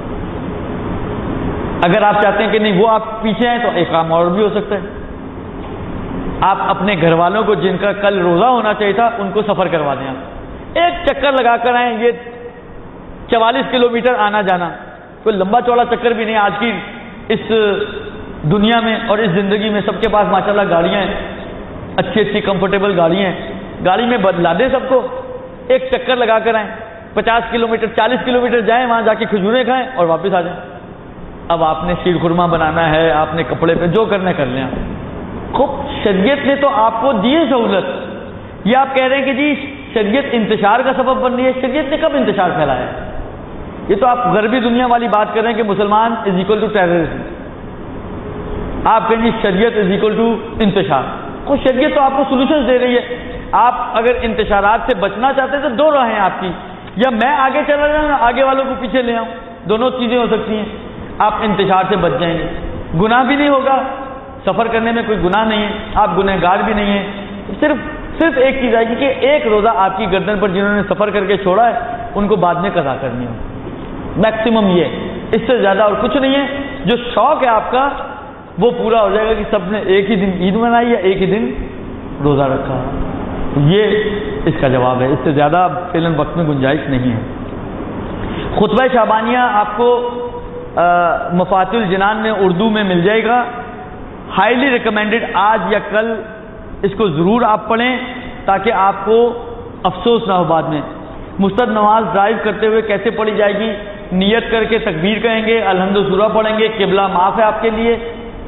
Speaker 1: اگر آپ چاہتے ہیں کہ نہیں وہ آپ پیچھے ہیں تو ایک کام اور بھی ہو سکتا ہے. آپ اپنے گھر والوں کو جن کا کل روزہ ہونا چاہیے تھا ان کو سفر کروا دیں. آپ ایک چکر لگا کر آئیں. یہ چوالیس کلو میٹر آنا جانا کوئی لمبا چوڑا چکر بھی نہیں. آج کی اس دنیا میں اور اس زندگی میں سب کے پاس ماشاءاللہ گاڑیاں ہیں، اچھی اچھی کمفرٹیبل گاڑیاں ہیں. گاڑی میں بدلا دیں سب کو، ایک چکر لگا کر آئیں. پچاس کلو میٹر چالیس کلو میٹر جائیں، وہاں جا کے کھجوریں کھائیں اور واپس آ جائیں. اب آپ نے شیر خورما بنانا ہے، آپ نے کپڑے پہ جو کرنا کر لیں. آپ خوب شریعت نے تو آپ کو دی سہولت. یہ آپ کہہ رہے ہیں کہ جی شریعت انتشار کا سبب بن رہی ہے. شریعت نے کب انتشار پھیلایا ہے؟ یہ تو آپ غربی دنیا والی بات کر رہے ہیں کہ مسلمان از اکول ٹو ٹیررزم. آپ کہیں گے شریعت از اکول ٹو انتشار. کو شریعت تو آپ کو سولوشنز دے رہی ہے. آپ اگر انتشارات سے بچنا چاہتے ہیں تو دو راہیں آپ کی، یا میں آگے چلا جاؤں یا آگے والوں کو پیچھے لے آؤں. دونوں چیزیں ہو سکتی ہیں. آپ انتشار سے بچ جائیں گے، گناہ بھی نہیں ہوگا. سفر کرنے میں کوئی گناہ نہیں ہے، آپ گنہ گار بھی نہیں ہیں. صرف صرف ایک چیز آئے گی کہ ایک روزہ آپ کی گردن پر جنہوں نے سفر کر کے چھوڑا ہے ان کو بعد میں قضا کرنی ہو. میکسیمم یہ ہے، اس سے زیادہ اور کچھ نہیں ہے. جو شوق ہے آپ کا وہ پورا ہو جائے گا کہ سب نے ایک ہی دن عید منائی یا ایک ہی دن روزہ رکھا. یہ اس کا جواب ہے. اس سے زیادہ فی الحال وقت میں گنجائش نہیں ہے. خطبہ شعبانیہ آپ کو مفاتیح الجنان میں اردو میں مل جائے گا. Highly recommended. آج یا کل اس کو ضرور آپ پڑھیں تاکہ آپ کو افسوس نہ ہو بعد میں. مستد نماز ڈرائیو کرتے ہوئے کیسے پڑھی جائے گی؟ نیت کر کے تکبیر کہیں گے، الحمد سورہ پڑھیں گے، قبلہ معاف ہے آپ کے لیے.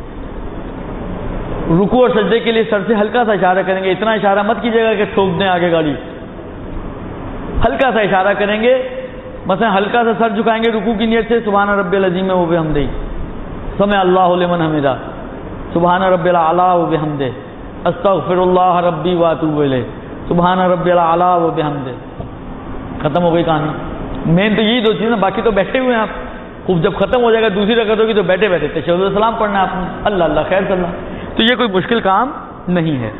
Speaker 1: رکوع اور سجدے کے لیے سر سے ہلکا سا اشارہ کریں گے. اتنا اشارہ مت کیجیے گا کہ ٹھوک دیں آگے گاڑی. ہلکا سا اشارہ کریں گے. مثلا ہلکا سا سر جھکائیں گے رکوع کی نیت سے، سبحان رب العظیم و بحمدہ، سمع اللہ لمن حمدہ، سبحان رب الاعلی و بحمدہ، استغفر اللہ ربی واتوب الیہ، سبحان رب الاعلی و بحمدہ. ختم ہو گئی کہانی. مین تو یہی دو چیزیں، باقی تو بیٹھے ہوئے ہیں آپ. خوب جب ختم ہو جائے گا دوسری رکعت ہوگی تو بیٹھے بیٹھے تشہد السلام پڑھنا ہے آپ نے. اللہ اللہ خیر صلی اللہ. تو یہ کوئی مشکل کام نہیں ہے.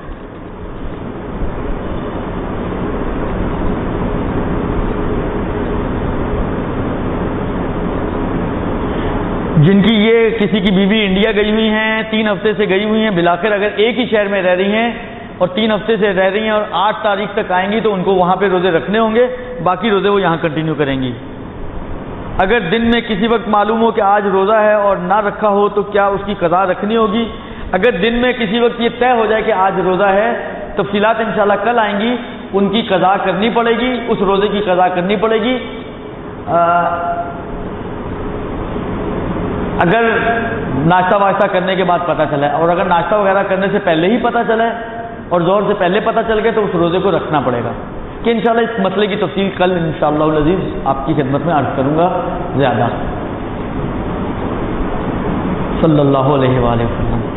Speaker 1: جن کی یہ کسی کی بیوی انڈیا گئی ہوئی ہیں، تین ہفتے سے گئی ہوئی ہیں، بلاخر اگر ایک ہی شہر میں رہ رہی ہیں اور تین ہفتے سے رہ رہی ہیں اور آٹھ تاریخ تک آئیں گی تو ان کو وہاں پہ روزے رکھنے ہوں گے. باقی روزے وہ یہاں کنٹینیو کریں گی. اگر دن میں کسی وقت معلوم ہو کہ آج روزہ ہے اور نہ رکھا ہو تو کیا اس کی قضا رکھنی ہوگی؟ اگر دن میں کسی وقت یہ طے ہو جائے کہ آج روزہ ہے، تفصیلات انشاءاللہ کل آئیں گی، ان کی قضا کرنی پڑے گی، اس روزے کی قضا کرنی پڑے گی. اگر ناشتہ واشتہ کرنے کے بعد پتہ چلا ہے، اور اگر ناشتہ وغیرہ کرنے سے پہلے ہی پتہ چلا ہے اور زور سے پہلے پتہ چل گیا تو اس روزے کو رکھنا پڑے گا. کہ انشاءاللہ اس مسئلے کی تفصیل کل انشاءاللہ العزیز آپ کی خدمت میں عرض کروں گا زیادہ. صلی اللہ علیہ وآلہ وسلم.